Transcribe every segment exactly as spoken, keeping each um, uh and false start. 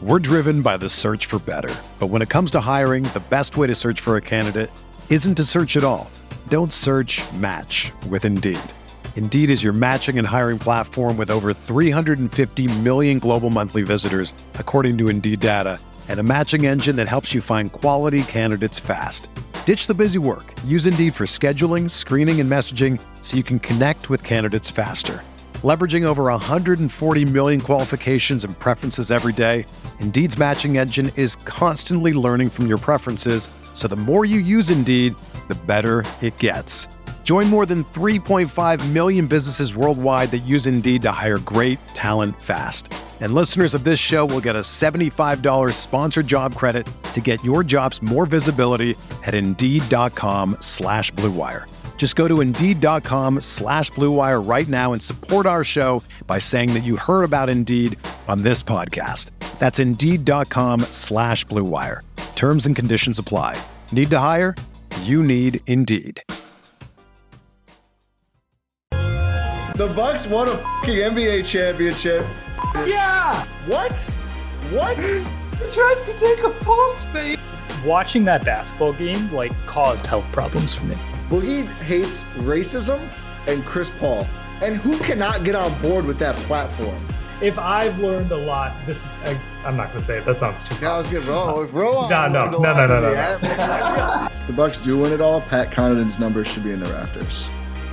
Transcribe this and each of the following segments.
We're driven by the search for better. But when it comes to hiring, the best way to search for a candidate isn't to search at all. Don't search, match with Indeed. Indeed is your matching and hiring platform with over three hundred fifty million global monthly visitors, according to Indeed data, and a matching engine that helps you find quality candidates fast. Ditch the busy work. Use Indeed for scheduling, screening, and messaging so you can connect with candidates faster. Leveraging over one hundred forty million qualifications and preferences every day, Indeed's matching engine is constantly learning from your preferences, so the more you use Indeed, the better it gets. Join more than three point five million businesses worldwide that use Indeed to hire great talent fast. And listeners of this show will get a seventy-five dollars sponsored job credit to get your jobs more visibility at Indeed.com slash Blue Wire. Just go to Indeed.com slash Blue Wire right now and support our show by saying that you heard about Indeed on this podcast. That's Indeed.com slash Blue Wire. Terms and conditions apply. Need to hire? You need Indeed. The Bucks won a fucking N B A championship. Yeah! What? What? He tries to take a pulse fake. Watching that basketball game, like, caused health problems for me. Boogie hates racism and Chris Paul. And who cannot get on board with that platform? If I've learned a lot, this I, I'm not gonna say it. That sounds too. Yeah, I was gonna roll. If roll on, no, no, no, no, no, no, no. If the Bucks do win it all, Pat Connaughton's numbers should be in the rafters.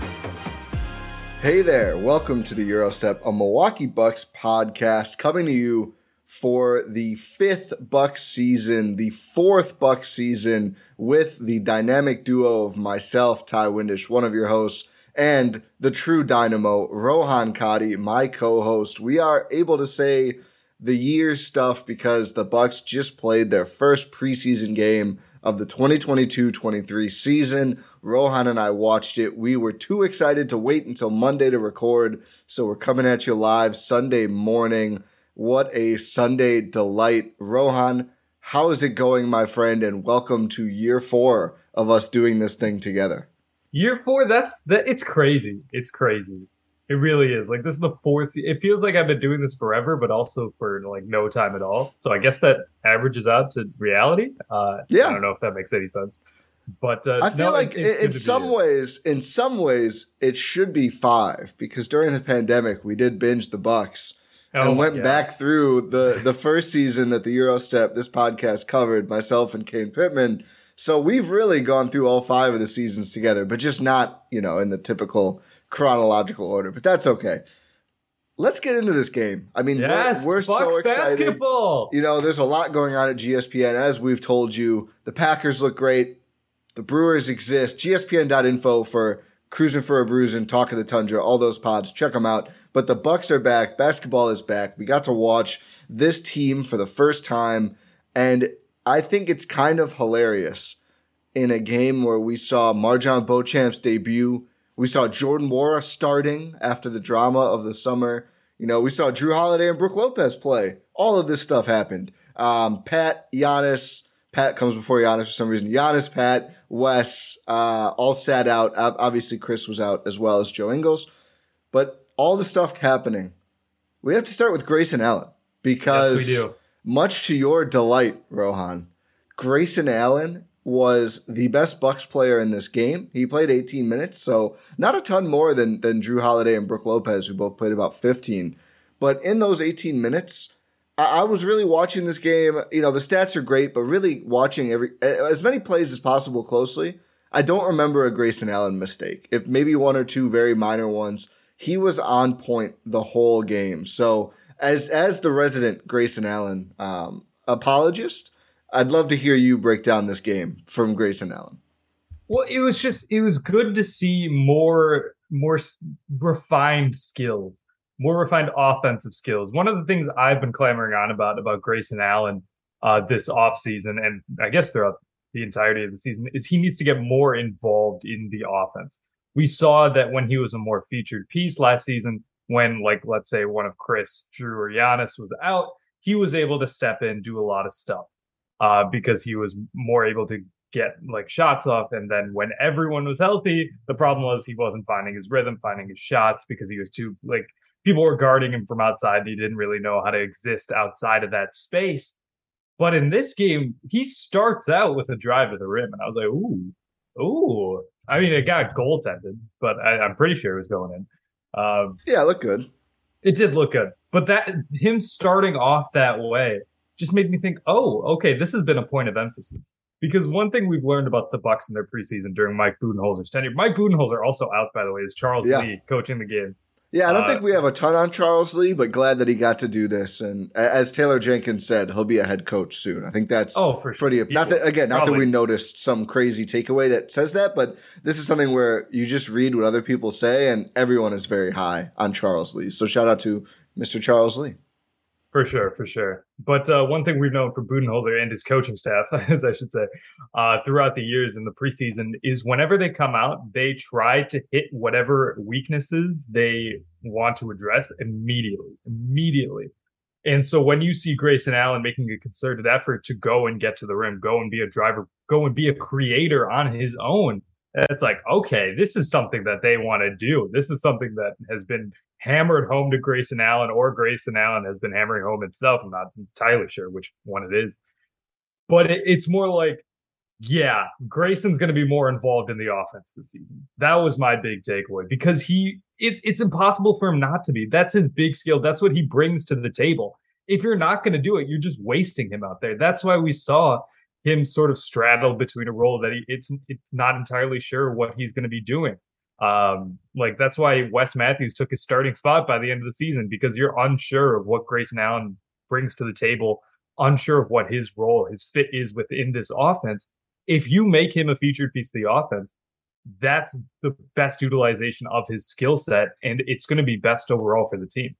Hey there, welcome to the Eurostep, a Milwaukee Bucks podcast coming to you for the fifth Bucks season, the fourth Bucks season with the dynamic duo of myself, Ty Windish, one of your hosts, and the true dynamo, Rohan Kadi, my co-host. We are able to say the year's stuff because the Bucks just played their first preseason game of the twenty twenty-two twenty-three season. Rohan and I watched it. We were too excited to wait until Monday to record, so we're coming at you live Sunday morning. What a Sunday delight. Rohan, how is it going, my friend? And welcome to year four of us doing this thing together. Year four, that's that. It's crazy. It's crazy. It really is. Like, this is the fourth. It feels like I've been doing this forever, but also for like no time at all. So I guess that averages out to reality. Uh, yeah. I don't know if that makes any sense. But uh, I feel no, like it, in some ways, in some ways, it should be five because during the pandemic, we did binge the Bucks oh and went God. back through the, the first season that the Eurostep, this podcast covered, myself and Kane Pittman. So we've really gone through all five of the seasons together, but just not, you know, in the typical chronological order. But that's okay. Let's get into this game. I mean, yes, we're, we're so excited. Basketball. You know, there's a lot going on at G S P N. As we've told you, the Packers look great. The Brewers exist. G S P N dot info for Cruising for a Bruising, Talk of the Tundra, all those pods. Check them out. But the Bucks are back. Basketball is back. We got to watch this team for the first time. And I think it's kind of hilarious in a game where we saw Marjon Beauchamp's debut. We saw Jordan Nwora starting after the drama of the summer. You know, we saw Jrue Holiday and Brook Lopez play. All of this stuff happened. Um, Pat, Giannis. Pat comes before Giannis for some reason. Giannis, Pat, Wes, uh, all sat out. Obviously, Chris was out as well as Joe Ingles. But all the stuff happening. We have to start with Grayson Allen because yes, we do. Much to your delight, Rohan, Grayson Allen was the best Bucks player in this game. He played eighteen minutes, so not a ton more than, than Jrue Holiday and Brook Lopez, who both played about fifteen. But in those eighteen minutes, I was really watching this game. You know, the stats are great, but really watching every as many plays as possible closely. I don't remember a Grayson Allen mistake. If maybe one or two very minor ones, he was on point the whole game. So as as the resident Grayson Allen um, apologist, I'd love to hear you break down this game from Grayson Allen. Well, it was just it was good to see more more refined skills. More refined offensive skills. One of the things I've been clamoring on about about Grayson Allen uh, this offseason, and I guess throughout the entirety of the season, is he needs to get more involved in the offense. We saw that when he was a more featured piece last season, when, like, let's say one of Chris, Jrue, or Giannis was out, he was able to step in, do a lot of stuff uh, because he was more able to get like shots off. And then when everyone was healthy, the problem was he wasn't finding his rhythm, finding his shots because he was too like people were guarding him from outside, and he didn't really know how to exist outside of that space. But in this game, he starts out with a drive to the rim, and I was like, ooh, ooh. I mean, it got goaltended, but I, I'm pretty sure it was going in. Um, yeah, it looked good. It did look good. But that him starting off that way just made me think, oh, okay, this has been a point of emphasis. Because one thing we've learned about the Bucks in their preseason during Mike Budenholzer's tenure, Mike Budenholzer also out, by the way, is Charles yeah. Lee coaching the game. Yeah, I don't uh, think we have a ton on Charles Lee, but glad that he got to do this. And as Taylor Jenkins said, he'll be a head coach soon. I think that's oh, for sure. pretty. Not that again, not Probably. that we noticed some crazy takeaway that says that, but this is something where you just read what other people say, and everyone is very high on Charles Lee. So shout out to Mister Charles Lee. For sure, for sure. But uh, one thing we've known from Budenholzer and his coaching staff, as I should say, uh, throughout the years in the preseason is whenever they come out, they try to hit whatever weaknesses they want to address immediately, immediately. And so when you see Grayson Allen making a concerted effort to go and get to the rim, go and be a driver, go and be a creator on his own, it's like, okay, this is something that they want to do. This is something that has been hammered home to Grayson Allen, or Grayson Allen has been hammering home himself. I'm not entirely sure which one it is. But it, it's more like, yeah, Grayson's going to be more involved in the offense this season. That was my big takeaway, because he it, it's impossible for him not to be. That's his big skill. That's what he brings to the table. If you're not going to do it, you're just wasting him out there. That's why we saw him sort of straddle between a role that he, it's it's not entirely sure what he's going to be doing. Um, like that's why Wes Matthews took his starting spot by the end of the season, because you're unsure of what Grayson Allen brings to the table, unsure of what his role, his fit is within this offense. If you make him a featured piece of the offense, that's the best utilization of his skill set, and it's going to be best overall for the team.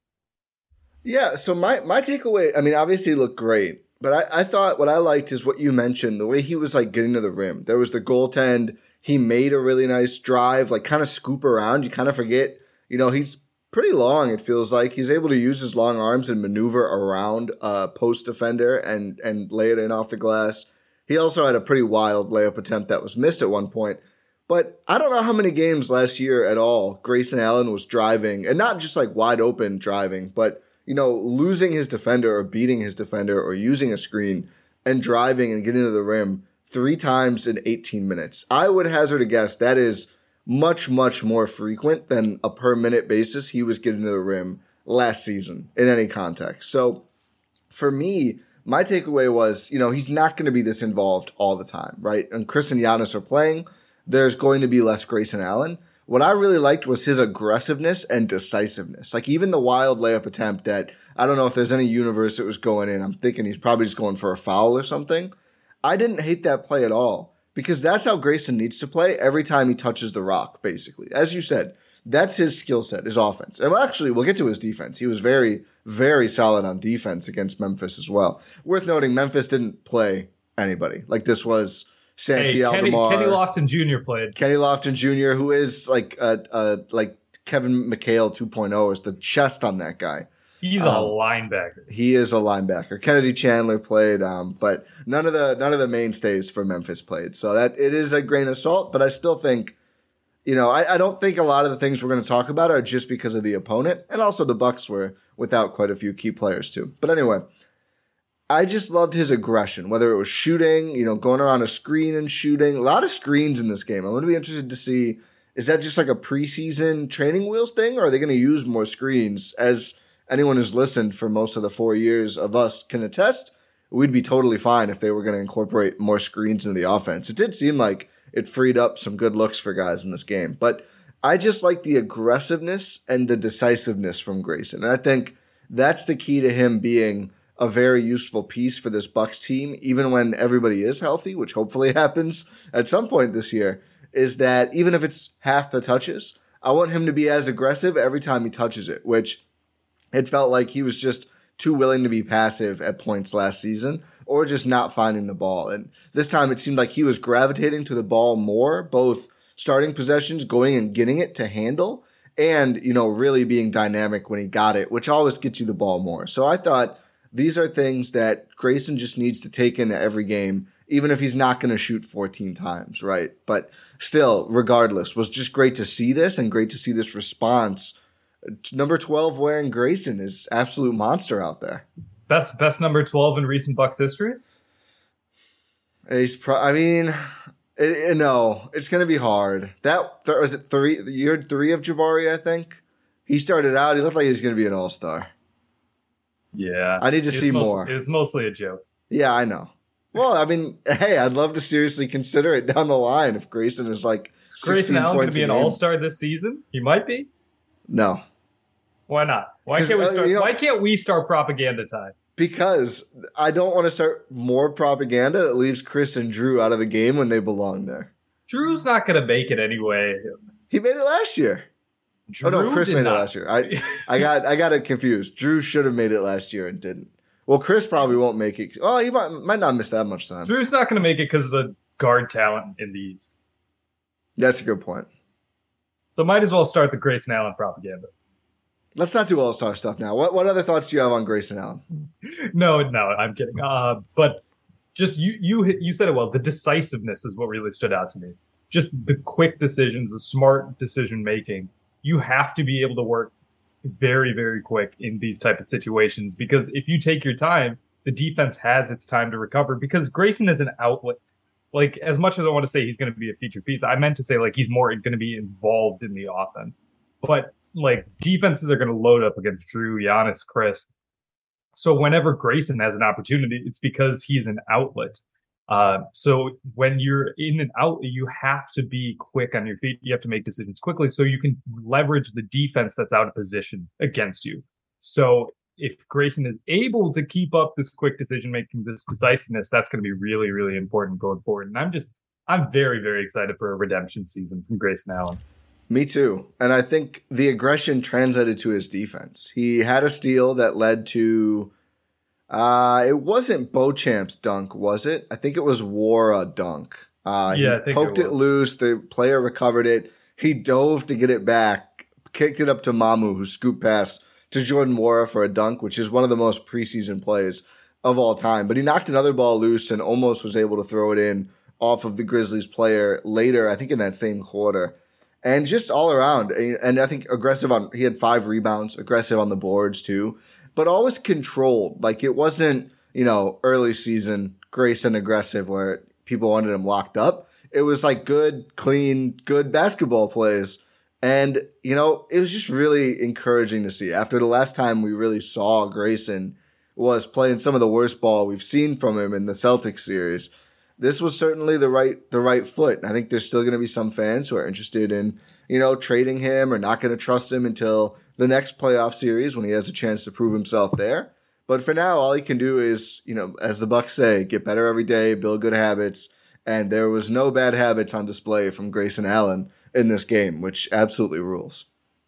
Yeah, so my, my takeaway, I mean, obviously he looked great, but I, I thought what I liked is what you mentioned, the way he was like getting to the rim. There was the goaltend. He made a really nice drive, like kind of scoop around. You kind of forget, you know, he's pretty long, it feels like. He's able to use his long arms and maneuver around a post defender and, and lay it in off the glass. He also had a pretty wild layup attempt that was missed at one point. But I don't know how many games last year at all Grayson Allen was driving, and not just like wide open driving, but, you know, losing his defender or beating his defender or using a screen and driving and getting to the rim three times in eighteen minutes. I would hazard a guess that is much, much more frequent than a per minute basis he was getting to the rim last season in any context. So for me, my takeaway was, you know, he's not going to be this involved all the time, right? And Chris and Giannis are playing. There's going to be less Grayson Allen. What I really liked was his aggressiveness and decisiveness. Like even the wild layup attempt that, I don't know if there's any universe it was going in. I'm thinking he's probably just going for a foul or something. I didn't hate that play at all, because that's how Grayson needs to play every time he touches the rock, basically. As you said, that's his skill set, his offense. And actually, we'll get to his defense. He was very, very solid on defense against Memphis as well. Worth noting, Memphis didn't play anybody. Like this was Santi hey, Kenny, Aldemar. Kenny Lofton Junior played. Kenny Lofton Junior, who is like a, a, like Kevin McHale two point oh, is the chest on that guy. He's um, a linebacker. He is a linebacker. Kennedy Chandler played, um, but none of the none of the mainstays for Memphis played. So that it is a grain of salt, but I still think, you know, I, I don't think a lot of the things we're going to talk about are just because of the opponent, and also the Bucks were without quite a few key players too. But anyway, I just loved his aggression, whether it was shooting, you know, going around a screen and shooting. A lot of screens in this game. I'm going to be interested to see, is that just like a preseason training wheels thing, or are they going to use more screens? As anyone who's listened for most of the four years of us can attest, we'd be totally fine if they were going to incorporate more screens into the offense. It did seem like it freed up some good looks for guys in this game. But I just like the aggressiveness and the decisiveness from Grayson. And I think that's the key to him being a very useful piece for this Bucks team, even when everybody is healthy, which hopefully happens at some point this year, is that even if it's half the touches, I want him to be as aggressive every time he touches it, which it felt like he was just too willing to be passive at points last season, or just not finding the ball. And this time it seemed like he was gravitating to the ball more, both starting possessions, going and getting it to handle, and, you know, really being dynamic when he got it, which always gets you the ball more. So I thought these are things that Grayson just needs to take into every game, even if he's not going to shoot fourteen times, right? But still, regardless, was just great to see this and great to see this response number twelve wearing Grayson is absolute monster out there. Best best number twelve in recent Bucks history? He's pro- I mean, it, it, no, it's going to be hard. That th- was it three year three of Jabari, I think. He started out, he looked like he was going to be an all-star. Yeah. I need to see most, more. It was mostly a joke. Yeah, I know. Well, I mean, hey, I'd love to seriously consider it down the line if Grayson is like Is Grayson Allen going to be an game. all-star this season? He might be. No. Why not? Why can't we start? Uh, you know, why can't we start propaganda time? Because I don't want to start more propaganda that leaves Chris and Drew out of the game when they belong there. Drew's not going to make it anyway. He made it last year. Drew oh no, Chris made not. it last year. I I got I got it confused. Drew should have made it last year and didn't. Well, Chris probably won't make it. Oh, he might might not miss that much time. Drew's not going to make it because of the guard talent in the East. That's a good point. So might as well start the Grayson Allen propaganda. Let's not do all-star stuff now. What what other thoughts do you have on Grayson Allen? No, no, I'm kidding. Uh, but just you you you said it well. The decisiveness is what really stood out to me. Just the quick decisions, the smart decision making. You have to be able to work very, very quick in these type of situations, because if you take your time, the defense has its time to recover, because Grayson is an outlet. Like, as much as I want to say he's going to be a featured piece, I meant to say, like, he's more going to be involved in the offense. But, like, defenses are going to load up against Drew, Giannis, Chris. So whenever Grayson has an opportunity, it's because he's an outlet. Uh, so when you're in and out, you have to be quick on your feet. You have to make decisions quickly so you can leverage the defense that's out of position against you. So if Grayson is able to keep up this quick decision making, this decisiveness, that's going to be really, really important going forward. And I'm just, I'm very, very excited for a redemption season from Grayson Allen. Me too. And I think the aggression translated to his defense. He had a steal that led to Uh, it wasn't Beauchamp's dunk, was it? I think it was Wara dunk. Uh, yeah, he I think poked it, it loose. The player recovered it. He dove to get it back, kicked it up to Mamu, who scooped past to Jordan Wara for a dunk, which is one of the most preseason plays of all time. But he knocked another ball loose and almost was able to throw it in off of the Grizzlies player later, I think in that same quarter. And just all around. And I think aggressive on, he had five rebounds, aggressive on the boards too. But always controlled. Like, it wasn't, you know, early season Grayson aggressive where people wanted him locked up. It was like good, clean, good basketball plays. And, you know, it was just really encouraging to see. After the last time we really saw Grayson was playing some of the worst ball we've seen from him in the Celtics series, this was certainly the right the right foot. And I think there's still going to be some fans who are interested in, you know, trading him or not going to trust him until the next playoff series when he has a chance to prove himself there. But for now, all he can do is, you know, as the Bucks say, get better every day, build good habits. And there was no bad habits on display from Grayson Allen in this game, which absolutely rules.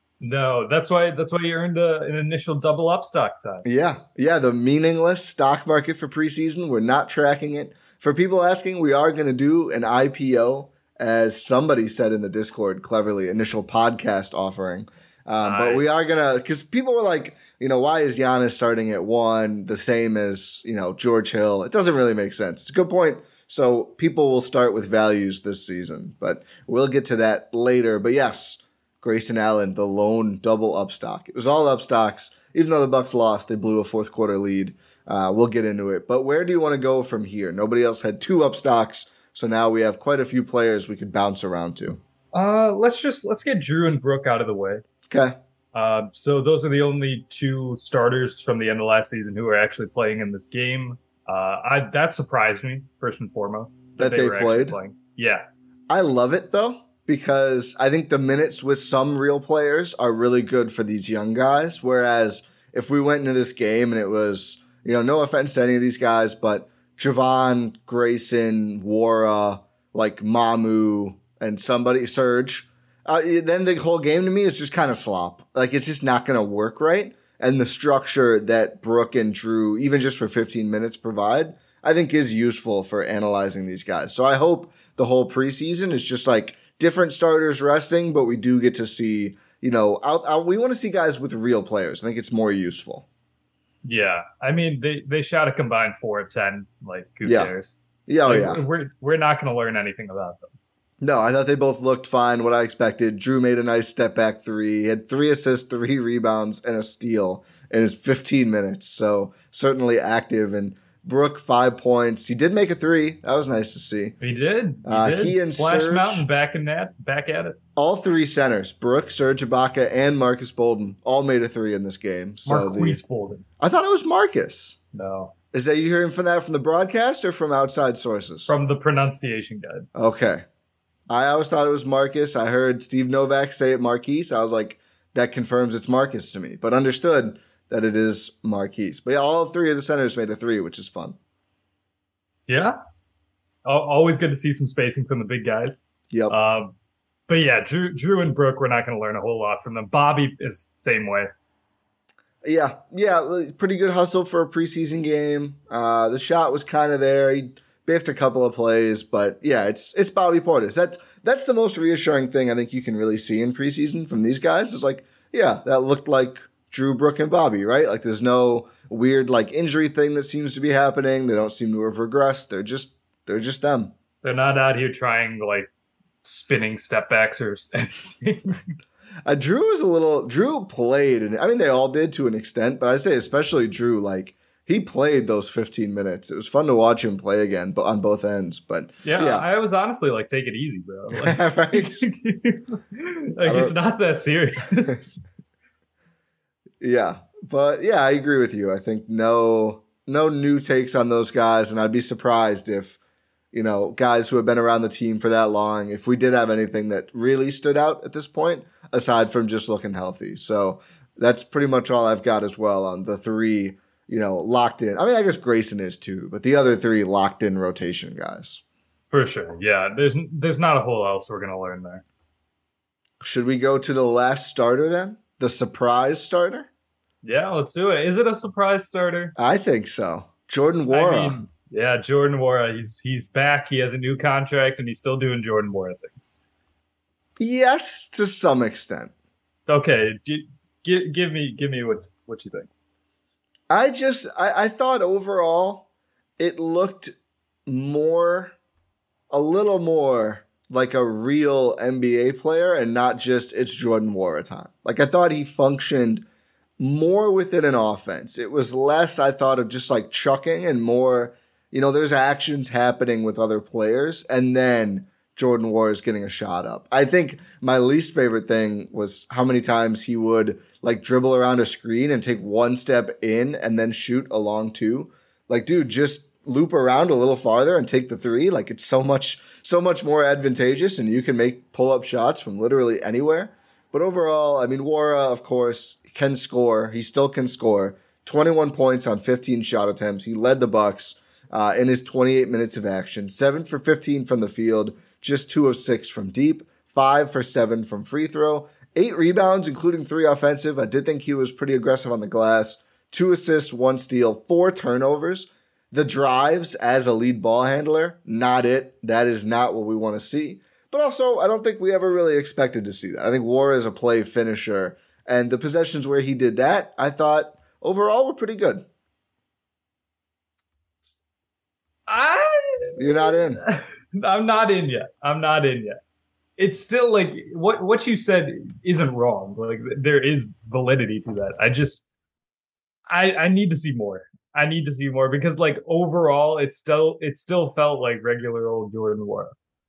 No, that's why that's why he earned a, an initial double up stock time. Yeah, yeah, the meaningless stock market for preseason. We're not tracking it. For people asking, we are going to do an I P O, as somebody said in the Discord cleverly, initial podcast offering. Um, nice. But we are going to, because people were like, you know, why is Giannis starting at one, the same as, you know, George Hill? It doesn't really make sense. It's a good point. So people will start with values this season, but we'll get to that later. But yes, Grayson Allen, the lone double up stock. It was all up stocks. Even though the Bucks lost, they blew a fourth quarter lead. Uh, we'll get into it. But where do you want to go from here? Nobody else had two up stocks, so now we have quite a few players we could bounce around to. Uh, let's just let's get Drew and Brook out of the way. Okay. Uh, so those are the only two starters from the end of last season who are actually playing in this game. Uh, I that surprised me first and foremost that, that they, they played. Playing. Yeah, I love it though, because I think the minutes with some real players are really good for these young guys. Whereas if we went into this game and it was, you know, no offense to any of these guys, but Javon, Grayson, Wara, like Mamu, and somebody, Serge, uh, then the whole game to me is just kind of slop. Like, it's just not going to work right. And the structure that Brook and Drew, even just for fifteen minutes, provide, I think is useful for analyzing these guys. So I hope the whole preseason is just like different starters resting, but we do get to see, you know, out, out, we want to see guys with real players. I think it's more useful. Yeah. I mean, they, they shot a combined four of ten. Like, who yeah. cares? Yeah, oh, like, yeah. We're, we're not going to learn anything about them. No, I thought they both looked fine, what I expected. Drew made a nice step back three. He had three assists, three rebounds, and a steal in his fifteen minutes. So certainly active. And Brook, five points. He did make a three. That was nice to see. He did. He, uh, did. he and Splash Serge, Mountain back in that, back at it. All three centers, Brook, Serge Ibaka, and Marcus Bolden, all made a three in this game. So Marquise the, Bolden. I thought it was Marcus. No. Is that you hearing from that from the broadcast or from outside sources? From the pronunciation guide. Okay. I always thought it was Marcus. I heard Steve Novak say it Marquise. I was like, that confirms it's Marcus to me. But understood that it is Marquise. But yeah, all three of the centers made a three, which is fun. Yeah. Always good to see some spacing from the big guys. Yep. Um, but yeah, Drew, Drew and Brook, we're not going to learn a whole lot from them. Bobby is the same way. Yeah. Yeah. Pretty good hustle for a preseason game. Uh, the shot was kind of there. He biffed a couple of plays, but yeah, it's it's Bobby Portis. That's that's the most reassuring thing I think you can really see in preseason from these guys. Is like, yeah, that looked like Drew, Brook, and Bobby, right? Like, there's no weird like injury thing that seems to be happening. They don't seem to have regressed. They're just they're just them. They're not out here trying like spinning step backs or anything. uh, Drew is a little. Drew played, and I mean they all did to an extent, but I say especially Drew, like. He played those fifteen minutes. It was fun to watch him play again, but on both ends. But yeah, yeah. I was honestly like, take it easy, bro. Like, right? like it's not that serious. yeah, but yeah, I agree with you. I think no, no new takes on those guys, and I'd be surprised if you know guys who have been around the team for that long, if we did have anything that really stood out at this point, aside from just looking healthy. So that's pretty much all I've got as well on the three. You know, locked in. I mean, I guess Grayson is too, but the other three locked in rotation guys. For sure. Yeah. There's there's not a whole else we're going to learn there. Should we go to the last starter then? The surprise starter? Yeah, let's do it. Is it a surprise starter? I think so. Jordan Nwora. I mean, yeah, Jordan Nwora. He's he's back. He has a new contract and he's still doing Jordan Nwora things. Yes, to some extent. Okay. G- give, give me give me what, what you think. I just, I, I thought overall it looked more, a little more like a real N B A player and not just it's Jordan Nwora time. Like I thought he functioned more within an offense. It was less, I thought, of just like chucking and more, you know, there's actions happening with other players and then Jordan Nwora is getting a shot up. I think my least favorite thing was how many times he would like dribble around a screen and take one step in and then shoot a long two. Like, dude, just loop around a little farther and take the three. Like, it's so much, so much more advantageous and you can make pull-up shots from literally anywhere. But overall, I mean, Nwora, of course, can score. He still can score. twenty-one points on fifteen shot attempts. He led the Bucks uh, in his twenty-eight minutes of action. seven for fifteen from the field, just two of six from deep, five for seven from free throw. Eight rebounds, including three offensive. I did think he was pretty aggressive on the glass. Two assists, one steal, four turnovers. The drives as a lead ball handler, not it. That is not what we want to see. But also, I don't think we ever really expected to see that. I think Nwora is a play finisher. And the possessions where he did that, I thought overall were pretty good. I... You're not in. I'm not in yet. I'm not in yet. It's still like what what you said isn't wrong. Like there is validity to that. I just I I need to see more. I need to see more because like overall it still it still felt like regular old Jordan Nwora.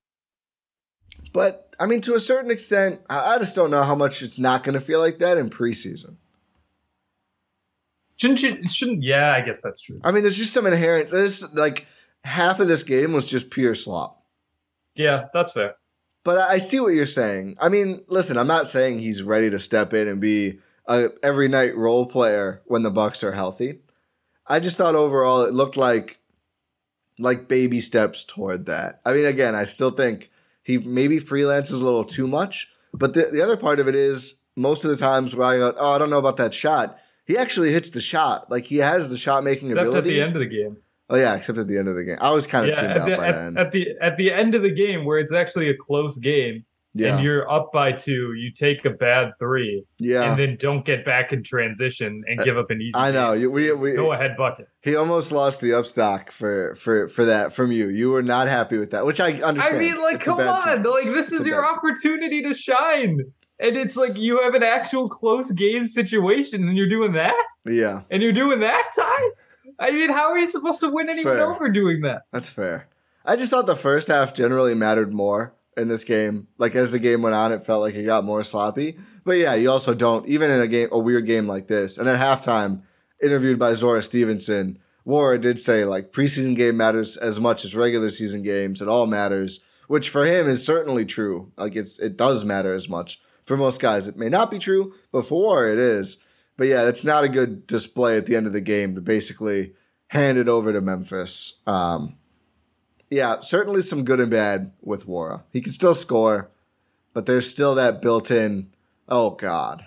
But I mean to a certain extent, I, I just don't know how much it's not going to feel like that in preseason. Shouldn't you, shouldn't yeah, I guess that's true. I mean there's just some inherent there's like half of this game was just pure slop. Yeah, that's fair. But I see what you're saying. I mean, listen, I'm not saying he's ready to step in and be a every night role player when the Bucks are healthy. I just thought overall it looked like like baby steps toward that. I mean, again, I still think he maybe freelances a little too much. But the, the other part of it is most of the times where I go, oh, I don't know about that shot. He actually hits the shot. Like he has the shot making ability. Except at the end of the game. Oh yeah, except at the end of the game. I was kind of yeah, tuned at out the, by at, then. At the at the end of the game, where it's actually a close game, Yeah. and you're up by two, you take a bad three, Yeah. and then don't get back in transition and give up an easy I know. game. We, we, Go ahead bucket. He almost lost the upstock for, for, for that from you. You were not happy with that, which I understand. I mean, like, It's come on. series. Like, this It's is a your bad opportunity to shine. And it's like you have an actual close game situation and you're doing that? series. Yeah. And you're doing that, Ty? I mean, how are you supposed to win anyone fair. over doing that? That's fair. I just thought the first half generally mattered more in this game. Like, as the game went on, it felt like it got more sloppy. But yeah, you also don't, even in a game, a weird game like this. And at halftime, interviewed by Zora Stevenson, Nwora did say, like, preseason game matters as much as regular season games. It all matters, which for him is certainly true. Like, it's it does matter as much. For most guys, it may not be true, but for Nwora, it is. But yeah, it's not a good display at the end of the game to basically hand it over to Memphis. Um, yeah, certainly some good and bad with Nwora. He can still score, but there's still that built-in, oh, God.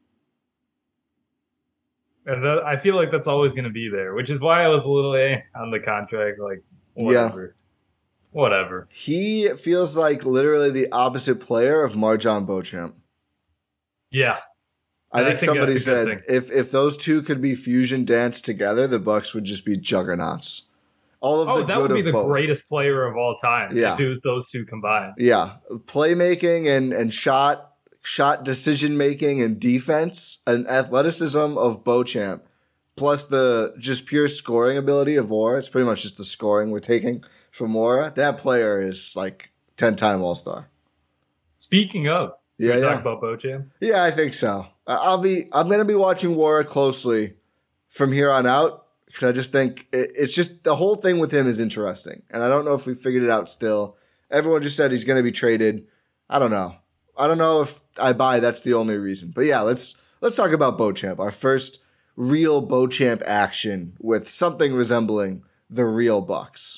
And that, I feel like that's always going to be there, which is why I was a little eh on the contract. Like, whatever. Yeah. Whatever. He feels like literally the opposite player of Marjon Beauchamp. Yeah. I think, I think somebody said thing. if if those two could be fusion danced together, the Bucks would just be juggernauts. All of oh, the that good would be of the both. greatest player of all time Yeah. if it was those two combined. Yeah, playmaking and and shot shot decision making and defense and athleticism of Beauchamp, plus the just pure scoring ability of Nwora. It's pretty much just the scoring we're taking from Nwora. That player is like ten time All Star. Speaking of, Yeah, can we yeah. talk about Beauchamp? Yeah, I think so. I- I'll be. I'm gonna be watching Nwora closely from here on out because I just think it, it's just the whole thing with him is interesting, and I don't know if we figured it out still. Everyone just said he's gonna be traded. I don't know. I don't know if I buy that's the only reason. But yeah, let's let's talk about Beauchamp, our first real Beauchamp action with something resembling the real Bucks.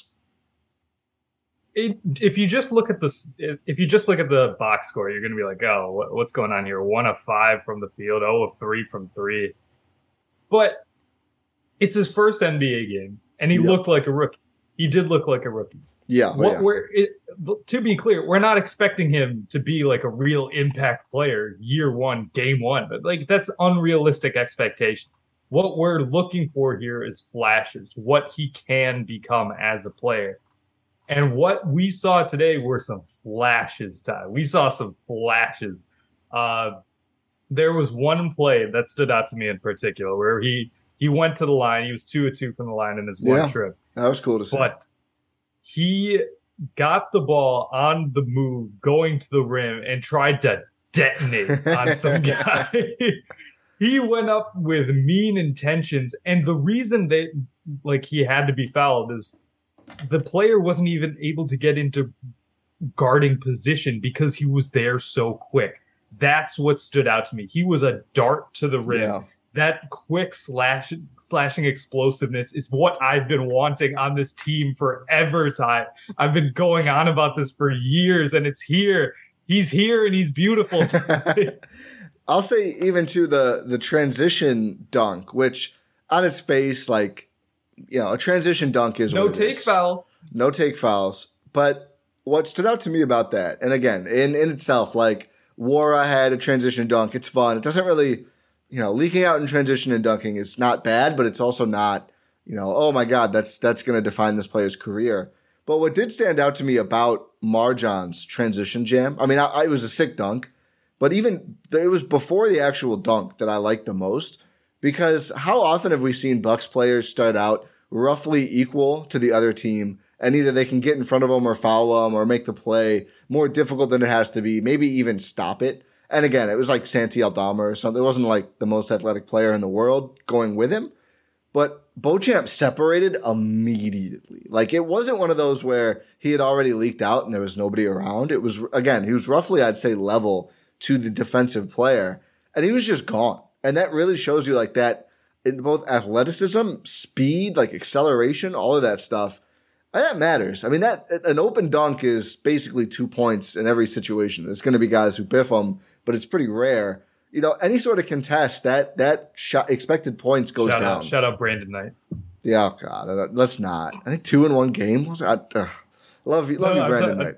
It, if you just look at this, if you just look at the box score, you're going to be like, "Oh, what, what's going on here? One of five from the field, oh of three from three." But it's his first N B A game, and he Yep. looked like a rookie. He did look like a rookie. Yeah. What yeah. we're it, to be clear, we're not expecting him to be like a real impact player year one, game one. But like that's unrealistic expectation. What we're looking for here is flashes, what he can become as a player. And what we saw today were some flashes, Ty. We saw some flashes. Uh, there was one play that stood out to me in particular where he he went to the line. He was two of two from the line in his one Yeah. trip. That was cool to see. But he got the ball on the move, going to the rim, and tried to detonate on some guy. He went up with mean intentions. And the reason that like he had to be fouled is the player wasn't even able to get into guarding position because he was there so quick. That's what stood out to me. He was a dart to the rim. Yeah. That quick slash slashing explosiveness is what I've been wanting on this team forever, Ty. I've been going on about this for years, and it's here. He's here, and he's beautiful. I'll say even to the the transition dunk, which on its face, like, you know, a transition dunk is no what it take is. fouls. No take fouls. But what stood out to me about that, and again, in, in itself, like, Nwora had a transition dunk. It's fun. It doesn't really, you know, leaking out in transition and dunking is not bad, but it's also not, you know, oh my God, that's that's going to define this player's career. But what did stand out to me about Marjon's transition jam, I mean, I, I, it was a sick dunk, but even it was before the actual dunk that I liked the most, because how often have we seen Bucks players start out roughly equal to the other team, and either they can get in front of them or foul them or make the play more difficult than it has to be, maybe even stop it. And again, it was like Santi Aldama or something. It wasn't like the most athletic player in the world going with him. But Beauchamp separated immediately. Like, it wasn't one of those where he had already leaked out and there was nobody around. It was, again, he was roughly, I'd say, level to the defensive player. And he was just gone. And that really shows you, like, that in both athleticism, speed, like acceleration, all of that stuff. And that matters. I mean, that an open dunk is basically two points in every situation. There's going to be guys who biff them, but it's pretty rare. You know, any sort of contest, that that shot, expected points goes Shout down. out, shout out Brandon Knight. Yeah, oh God, let's not. I think two in one game was. I, ugh. Love you, love No, you, I'm Brandon ta- Knight.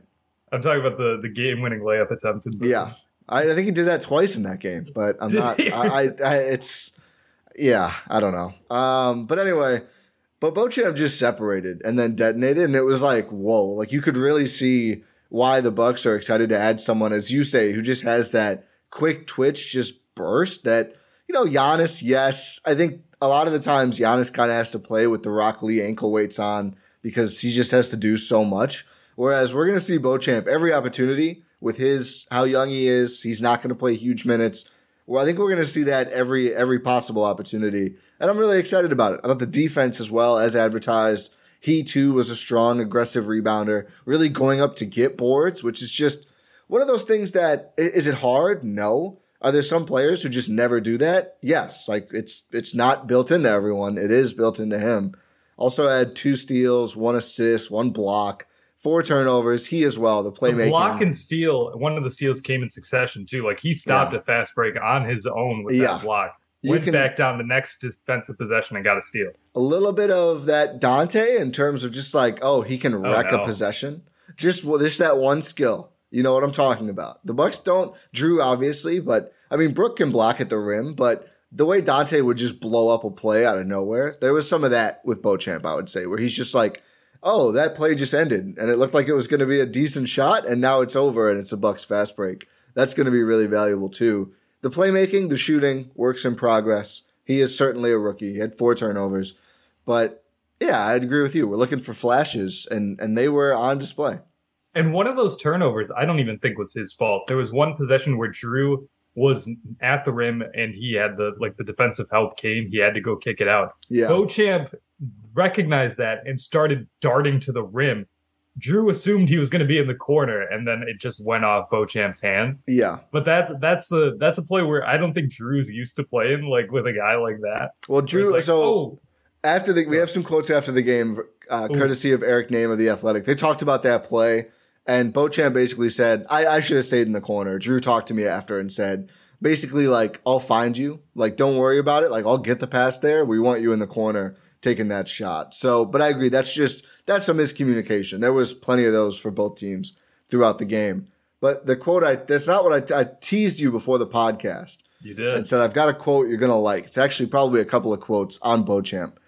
I'm talking about the, the game-winning layup attempted. Yeah, I, I think he did that twice in that game, but I'm not. I, I, I, it's yeah, I don't know. Um, but anyway, but Beauchamp just separated and then detonated, and it was like, whoa! Like you could really see why the Bucks are excited to add someone, as you say, who just has that quick twitch, just burst. That you know, Giannis. Yes, I think a lot of the times Giannis kind of has to play with the Rock Lee ankle weights on because he just has to do so much. Whereas we're going to see Beauchamp every opportunity with his how young he is. He's not going to play huge minutes. Well, I think we're going to see that every every possible opportunity. And I'm really excited about it. I thought the defense as well as advertised. He too was a strong, aggressive rebounder, really going up to get boards, which is just one of those things that, is it hard? No. Are there some players who just never do that? Yes. Like it's it's not built into everyone. It is built into him. Also had two steals, one assist, one block. Four turnovers. He as well, the playmaking. The block and steal, one of the steals came in succession too. Like he stopped yeah. a fast break on his own with yeah. that block. You Went can, back down the next defensive possession and got a steal. A little bit of that Dante in terms of just like, oh, he can wreck oh, no. a possession. Just, well, just that one skill. You know what I'm talking about. The Bucks don't, Drew obviously, but I mean, Brook can block at the rim, but the way Dante would just blow up a play out of nowhere, there was some of that with Beauchamp, I would say, where he's just like, oh, that play just ended, and it looked like it was going to be a decent shot, and now it's over, and it's a Bucks fast break. That's going to be really valuable, too. The playmaking, the shooting, works in progress. He is certainly a rookie. He had four turnovers. But, yeah, I'd agree with you. We're looking for flashes, and, and they were on display. And one of those turnovers, I don't even think was his fault. There was one possession where Drew was at the rim, and he had the, like, the defensive help came. He had to go kick it out. Yeah. Beauchamp recognized that and started darting to the rim. Drew assumed he was going to be in the corner, and then it just went off Beauchamp's hands. Yeah, but that's that's a that's a play where I don't think Drew's used to playing like with a guy like that. Well, Drew. Like, so oh. after the we have some quotes after the game, uh, courtesy of Eric Name of The Athletic. They talked about that play, and Beauchamp basically said, "I, I should have stayed in the corner." Drew talked to me after and said, basically like, "I'll find you. Like, don't worry about it. Like, I'll get the pass there. We want you in the corner." Taking that shot. So, but I agree. That's just, that's a miscommunication. There was plenty of those for both teams throughout the game. But the quote, I that's not what I, I teased you before the podcast. You did. And said, I've got a quote you're going to like. It's actually probably a couple of quotes on Beauchamp.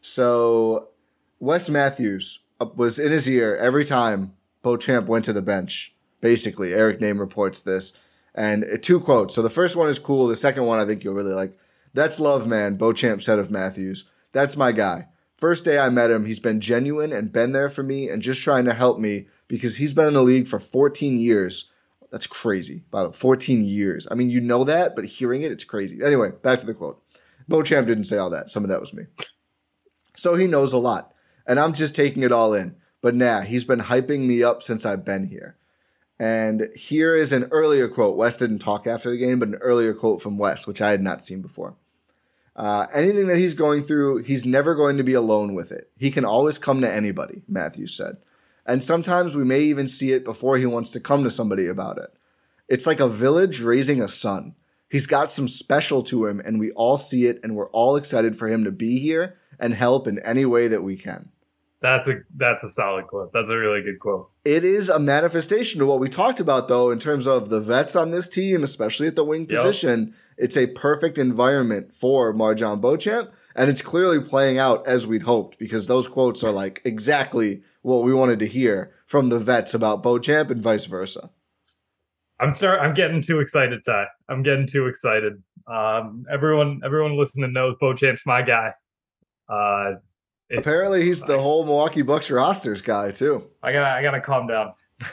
So, Wes Matthews was in his ear every time Beauchamp went to the bench. Basically, Eric Name reports this. And two quotes. So, the first one is cool. The second one I think you'll really like. "That's love, man," Beauchamp said of Matthews. "That's my guy. First day I met him, he's been genuine and been there for me and just trying to help me because he's been in the league for fourteen years. That's crazy. By the way, fourteen years. I mean, you know that, but hearing it, it's crazy. Anyway, back to the quote. Beauchamp didn't say all that. Some of that was me. So he knows a lot. And I'm just taking it all in. But nah, he's been hyping me up since I've been here. And here is an earlier quote. Wes didn't talk after the game, but an earlier quote from Wes, which I had not seen before. Uh, anything that he's going through, he's never going to be alone with it. He can always come to anybody, Matthews said. And sometimes we may even see it before he wants to come to somebody about it. It's like a village raising a son. He's got some special to him, and we all see it, and we're all excited for him to be here and help in any way that we can. That's a that's a solid quote. That's a really good quote. It is a manifestation of what we talked about, though, in terms of the vets on this team, especially at the wing yep. position. It's a perfect environment for MarJon Beauchamp, and it's clearly playing out as we'd hoped because those quotes are like exactly what we wanted to hear from the vets about Beauchamp and vice versa. I'm start. I'm getting too excited, Ty. I'm getting too excited. Um, everyone, everyone listening knows Beauchamp's my guy. Uh, Apparently, he's the whole Milwaukee Bucks roster's guy too. I gotta, I gotta calm down.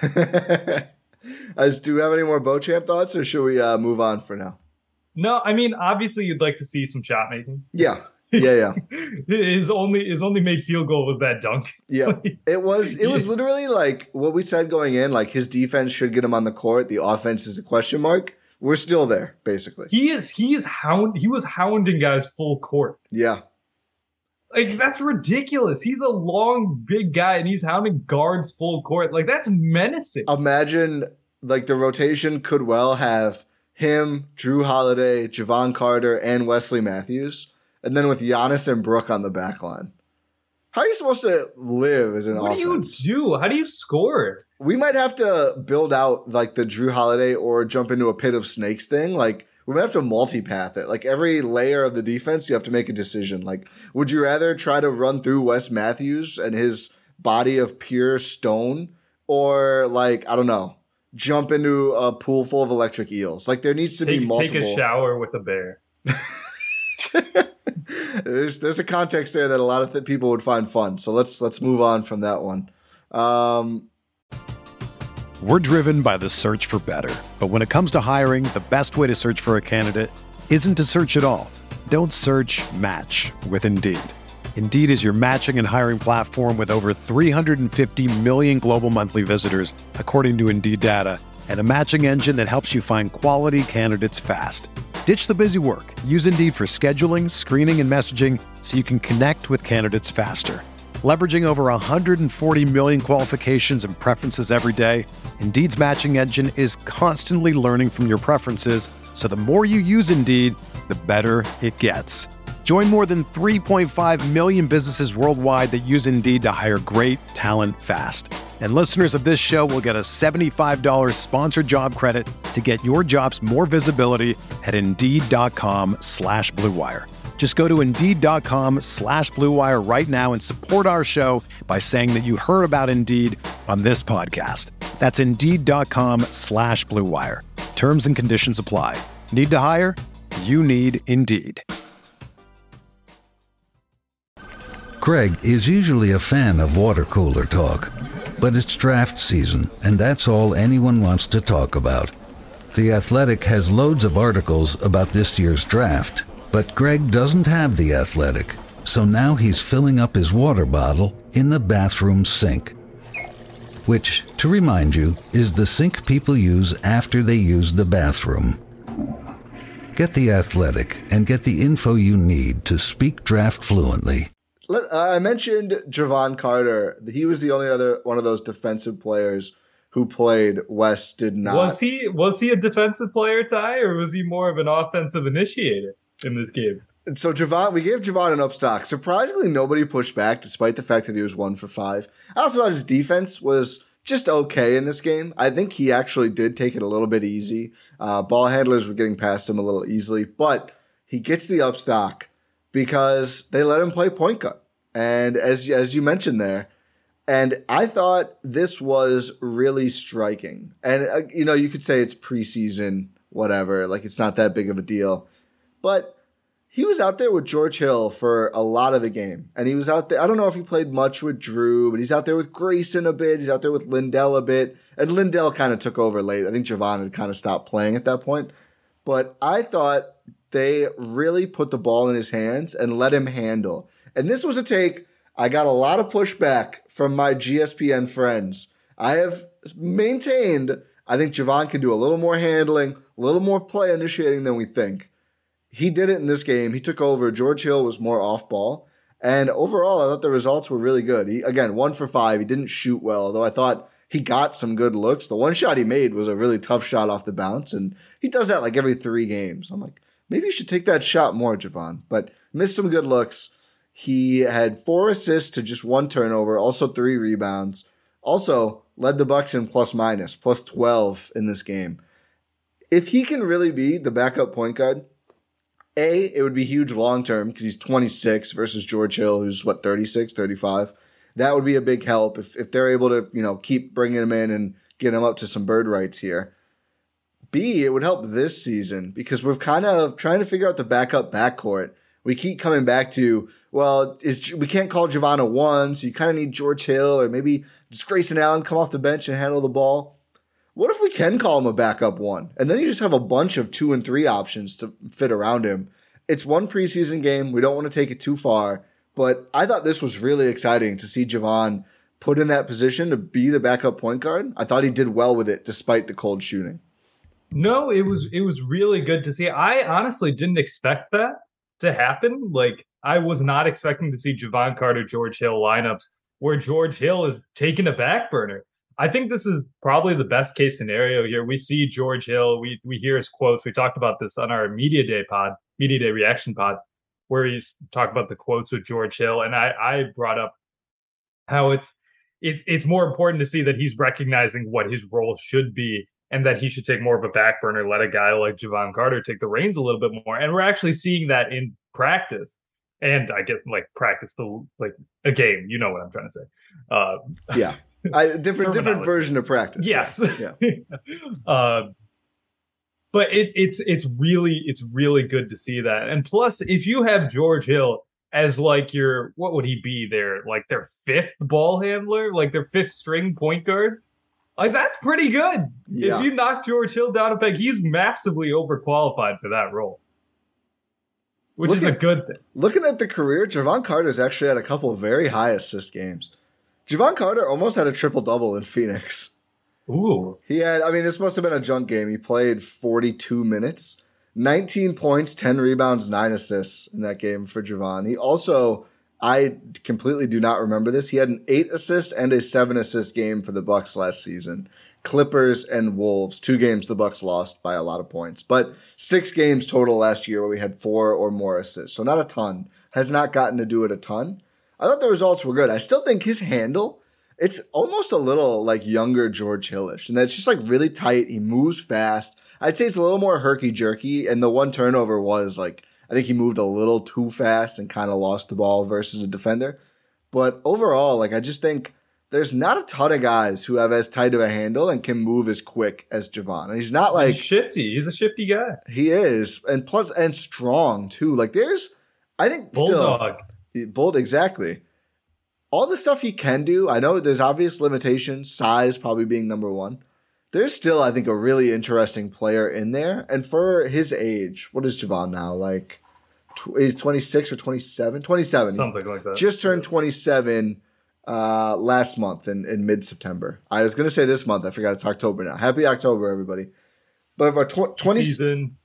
As do you have any more Beauchamp thoughts, or should we uh, move on for now? No, I mean, obviously, you'd like to see some shot making. Yeah, yeah, yeah. his only his only made field goal was that dunk. Yeah, it was it was literally like what we said going in. Like his defense should get him on the court. The offense is a question mark. We're still there, basically. He is he is hound he was hounding guys full court. Yeah. Like, that's ridiculous. He's a long, big guy, and he's hounding guards full court. Like, that's menacing. Imagine, like, the rotation could well have him, Drew Holiday, Javon Carter, and Wesley Matthews, and then with Giannis and Brook on the back line. How are you supposed to live as an what offense? What do you do? How do you score? We might have to build out like the Drew Holiday or jump into a pit of snakes thing. Like we might have to multipath it. Like every layer of the defense, you have to make a decision. Like, would you rather try to run through Wes Matthews and his body of pure stone, or like, I don't know, jump into a pool full of electric eels? Like there needs to take, be multiple. Take a shower with a bear. there's there's a context there that a lot of th- people would find fun. So let's let's move on from that one. Um, We're driven by the search for better. But when it comes to hiring, the best way to search for a candidate isn't to search at all. Don't search, match with Indeed. Indeed is your matching and hiring platform with over three hundred fifty million global monthly visitors, according to Indeed data, and a matching engine that helps you find quality candidates fast. Ditch the busy work. Use Indeed for scheduling, screening, and messaging so you can connect with candidates faster. Leveraging over one hundred forty million qualifications and preferences every day, Indeed's matching engine is constantly learning from your preferences, so the more you use Indeed, the better it gets. Join more than three point five million businesses worldwide that use Indeed to hire great talent fast. And listeners of this show will get a seventy-five dollars sponsored job credit to get your jobs more visibility at Indeed.com slash Blue Wire. Just go to Indeed.com slash Blue Wire right now and support our show by saying that you heard about Indeed on this podcast. That's Indeed.com slash Blue Wire. Terms and conditions apply. Need to hire? You need Indeed. Greg is usually a fan of water cooler talk, but it's draft season, and that's all anyone wants to talk about. The Athletic has loads of articles about this year's draft, but Greg doesn't have The Athletic, so now he's filling up his water bottle in the bathroom sink, which, to remind you, is the sink people use after they use the bathroom. Get The Athletic and get the info you need to speak draft fluently. Let, uh, I mentioned Javon Carter. He was the only other one of those defensive players who played. Wes did not. Was he was he a defensive player, Ty, or was he more of an offensive initiator in this game? And so Javon, we gave Javon an upstock. Surprisingly, nobody pushed back, despite the fact that he was one for five. I also thought his defense was just okay in this game. I think he actually did take it a little bit easy. Uh, ball handlers were getting past him a little easily, but he gets the upstock because they let him play point guard. And as, as you mentioned there, and I thought this was really striking. And, uh, you know, you could say it's preseason, whatever, like it's not that big of a deal. But he was out there with George Hill for a lot of the game. And he was out there, I don't know if he played much with Drew, but he's out there with Grayson a bit. He's out there with Lindell a bit. And Lindell kind of took over late. I think Javon had kind of stopped playing at that point. But I thought they really put the ball in his hands and let him handle. And this was a take. I got a lot of pushback from my G S P N friends. I have maintained I think Javon can do a little more handling, a little more play initiating than we think. He did it in this game. He took over. George Hill was more off ball. And overall, I thought the results were really good. He, again, one for five. He didn't shoot well, although I thought he got some good looks. The one shot he made was a really tough shot off the bounce, and he does that like every three games. I'm like, maybe you should take that shot more, Javon. But missed some good looks. He had four assists to just one turnover, also three rebounds. Also led the Bucks in plus minus, plus twelve in this game. If he can really be the backup point guard, A, it would be huge long-term because he's twenty-six versus George Hill, who's, what, thirty-six, thirty-five. That would be a big help if, if they're able to, you know, keep bringing him in and get him up to some bird rights here. B, it would help this season because we're kind of trying to figure out the backup backcourt. We keep coming back to, well, is we can't call Javon a one, so you kind of need George Hill, or maybe does Grayson Allen come off the bench and handle the ball? What if we can call him a backup one? And then you just have a bunch of two and three options to fit around him. It's one preseason game. We don't want to take it too far. But I thought this was really exciting to see Javon put in that position to be the backup point guard. I thought he did well with it despite the cold shooting. No, it was it was really good to see. I honestly didn't expect that to happen. Like, I was not expecting to see Javon Carter, George Hill lineups where George Hill is taking a back burner. I think this is probably the best case scenario here. We see George Hill, we we hear his quotes. We talked about this on our Media Day pod, Media Day reaction pod, where he's talked about the quotes with George Hill. And I, I brought up how it's it's it's more important to see that he's recognizing what his role should be and that he should take more of a back burner, let a guy like Jevon Carter take the reins a little bit more. And we're actually seeing that in practice. And I get like practice for like a game. You know what I'm trying to say. Uh, yeah. I, different different version of practice. Yes. Yeah. uh, but it, it's it's really it's really good to see that. And plus, if you have George Hill as like your, what would he be there? Like their fifth ball handler, like their fifth string point guard. Like that's pretty good. Yeah. If you knock George Hill down a peg, he's massively overqualified for that role. Which Look is at, a good thing. Looking at the career, Jevon Carter's actually had a couple of very high assist games. Jevon Carter almost had a triple-double in Phoenix. Ooh. He had, I mean, this must have been a junk game. He played forty-two minutes, nineteen points, ten rebounds, nine assists in that game for Jevon. He also, I completely do not remember this, he had an eight assist and a seven assist game for the Bucks last season. Clippers and Wolves, two games the Bucks lost by a lot of points, but six games total last year where we had four or more assists. So not a ton. Has not gotten to do it a ton. I thought the results were good. I still think his handle, it's almost a little like younger George Hillish, and that's just like really tight. He moves fast. I'd say it's a little more herky-jerky, and the one turnover was like, I think he moved a little too fast and kind of lost the ball versus a defender. But overall, like I just think there's not a ton of guys who have as tight of a handle and can move as quick as Jevon. And he's not like he's shifty. He's a shifty guy. He is, and plus and strong too. Like there's, I think bulldog, still, bold exactly. All the stuff he can do. I know there's obvious limitations. Size probably being number one. There's still, I think, a really interesting player in there. And for his age, what is Jevon now? Like, tw- he's twenty-six or twenty-seven? twenty-seven. Something like that. Just turned twenty-seven. Uh, last month in, in mid-September. I was going to say this month. I forgot it's October now. Happy October, everybody. But for, tw- twenty, Season.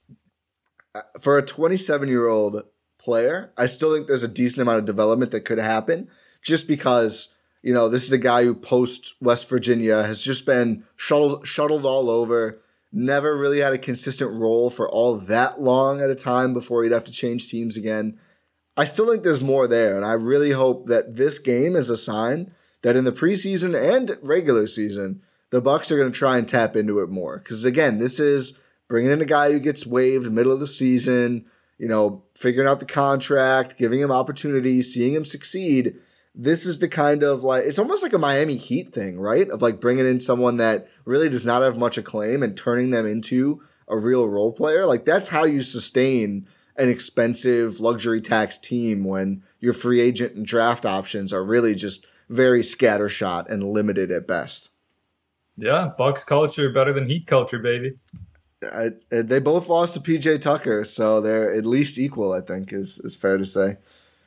for a twenty-seven-year-old player, I still think there's a decent amount of development that could happen just because, you know, this is a guy who post-West Virginia has just been shuttled, shuttled all over, never really had a consistent role for all that long at a time before he'd have to change teams again. I still think there's more there, and I really hope that this game is a sign that in the preseason and regular season, the Bucks are going to try and tap into it more. Because, again, this is bringing in a guy who gets waived middle of the season, you know, figuring out the contract, giving him opportunities, seeing him succeed. This is the kind of, like, it's almost like a Miami Heat thing, right? Of, like, bringing in someone that really does not have much acclaim and turning them into a real role player. Like, that's how you sustain an expensive luxury tax team when your free agent and draft options are really just very scattershot and limited at best. Yeah, Bucks culture better than Heat culture, baby. I, they both lost to P J Tucker, so they're at least equal, I think, is is fair to say.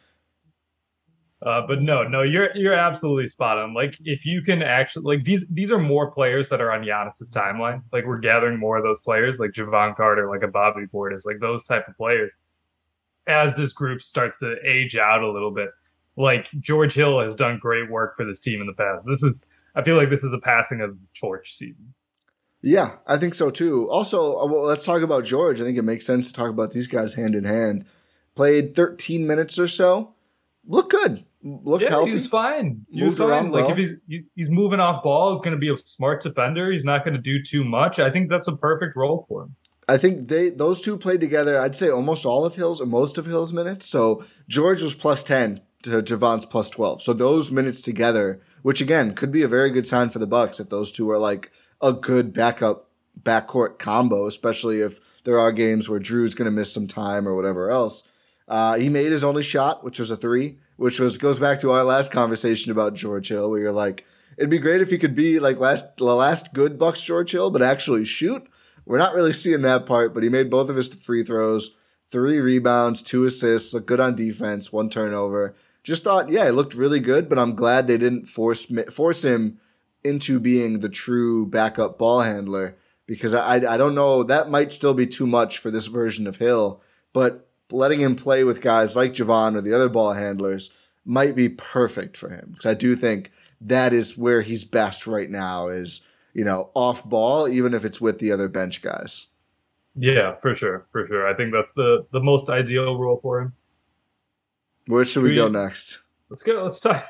Uh, but no, no, you're you're absolutely spot on. Like, if you can actually, like, these these are more players that are on Giannis's timeline. Like, we're gathering more of those players, like Jevon Carter, like a Bobby Portis, like those type of players. As this group starts to age out a little bit, like George Hill has done great work for this team in the past. This is, I feel like this is a passing of the torch season. Yeah, I think so too. Also, well, let's talk about George. I think it makes sense to talk about these guys hand in hand. Played thirteen minutes or so. Looked good. Looked yeah, healthy. He was fine. He Moved was fine. around like well. if he's he, he's moving off ball, he's going to be a smart defender. He's not going to do too much. I think that's a perfect role for him. I think they those two played together. I'd say almost all of Hill's or most of Hill's minutes. So George was plus ten to Javon's plus twelve. So those minutes together, which again could be a very good sign for the Bucks if those two are like a good backup backcourt combo, especially if there are games where Drew's going to miss some time or whatever else. Uh, he made his only shot, which was a three, which was goes back to our last conversation about George Hill, where you're like, it'd be great if he could be like last the last good Bucks George Hill, but actually shoot. We're not really seeing that part, but he made both of his free throws, three rebounds, two assists, looked good on defense, one turnover. Just thought, yeah, it looked really good, but I'm glad they didn't force force him into being the true backup ball handler because I I don't know, that might still be too much for this version of Hill, but letting him play with guys like Jevon or the other ball handlers might be perfect for him because I do think that is where he's best right now is, you know, off ball, even if it's with the other bench guys. Yeah, for sure. For sure. I think that's the, the most ideal role for him. Where should we, we go next? Let's go. Let's talk.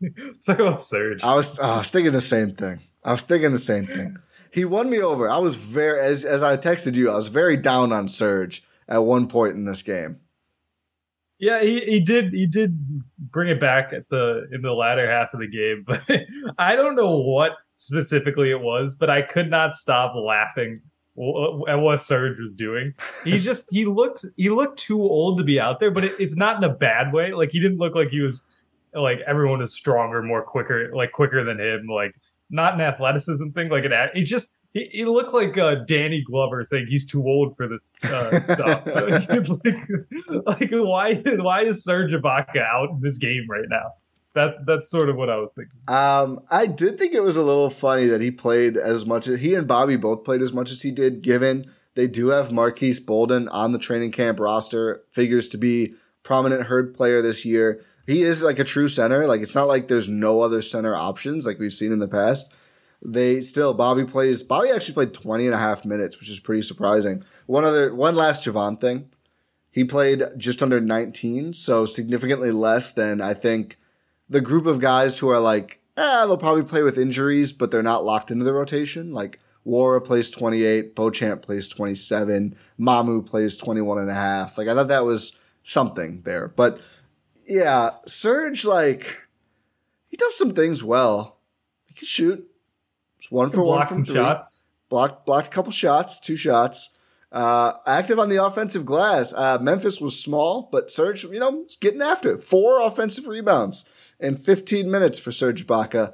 Let's talk about Serge. I was, I was thinking the same thing. I was thinking the same thing. He won me over. I was very, as as I texted you, I was very down on Serge at one point in this game. Yeah, he, he did he did bring it back at the in the latter half of the game, but I don't know what specifically it was, but I could not stop laughing at what Serge was doing. He just he looked he looked too old to be out there, but it, it's not in a bad way. Like he didn't look like he was like everyone is stronger, more quicker, like quicker than him. Like not an athleticism thing. Like an it just he, he looked like uh, Danny Glover saying he's too old for this uh, stuff. like, like why why is Serge Ibaka out in this game right now? That's that's sort of what I was thinking. Um, I did think it was a little funny that he played as much as he and Bobby both played as much as he did, given they do have Marquise Bolden on the training camp roster, figures to be prominent Herd player this year. He is like a true center. Like it's not like there's no other center options like we've seen in the past. They still, Bobby plays, Bobby actually played twenty and a half minutes, which is pretty surprising. One other, one last Javon thing. He played just under nineteen, so significantly less than I think the group of guys who are like, eh, they'll probably play with injuries, but they're not locked into the rotation. Like Wara plays twenty-eight, Beauchamp plays twenty-seven, Mamu plays twenty-one and a half. Like I thought that was something there. But yeah, Serge, like, he does some things well. He can shoot. It's one for one from three. Shots. Blocked, blocked a couple shots, two shots. Uh, active on the offensive glass. Uh, Memphis was small, but Serge, you know, is getting after it. Four offensive rebounds in fifteen minutes for Serge Ibaka.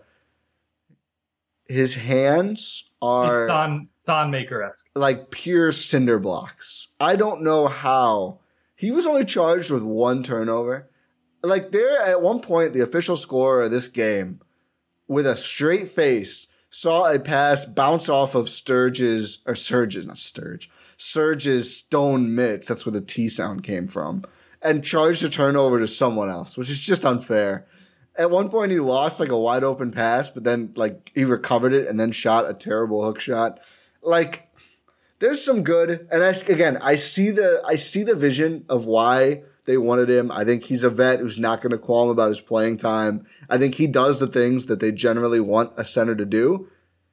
His hands are it's Thon, Thon Maker-esque. Like pure cinder blocks. I don't know how. He was only charged with one turnover. Like there at one point, the official scorer of this game, with a straight face, saw a pass bounce off of Sturge's, or Surge's, not Sturge, Surge's stone mitts, that's where the T sound came from, and charged a turnover to someone else, which is just unfair. At one point, he lost like a wide open pass, but then like he recovered it and then shot a terrible hook shot. Like, there's some good, and I, again, I see the I see the vision of why they wanted him. I think he's a vet who's not going to qualm about his playing time. I think he does the things that they generally want a center to do.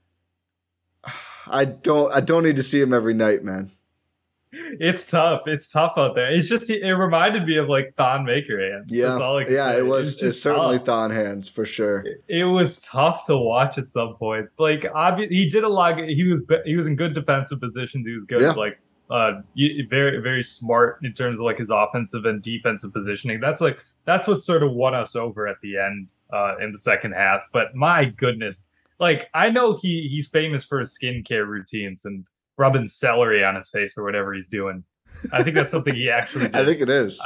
I don't I don't need to see him every night, man. It's tough. It's tough out there. It's just, it reminded me of like Thon Maker hands. Yeah, yeah, say. it was it it's certainly tough. Thon hands for sure. It, it was tough to watch at some points. Like, obvi- he did a lot. He was he was in good defensive positions. He was good, Yeah. like uh, very very smart in terms of like his offensive and defensive positioning. That's like that's what sort of won us over at the end uh, in the second half. But my goodness, like I know he he's famous for his skincare routines and rubbing celery on his face or whatever he's doing. I think that's something he actually did. I think it is.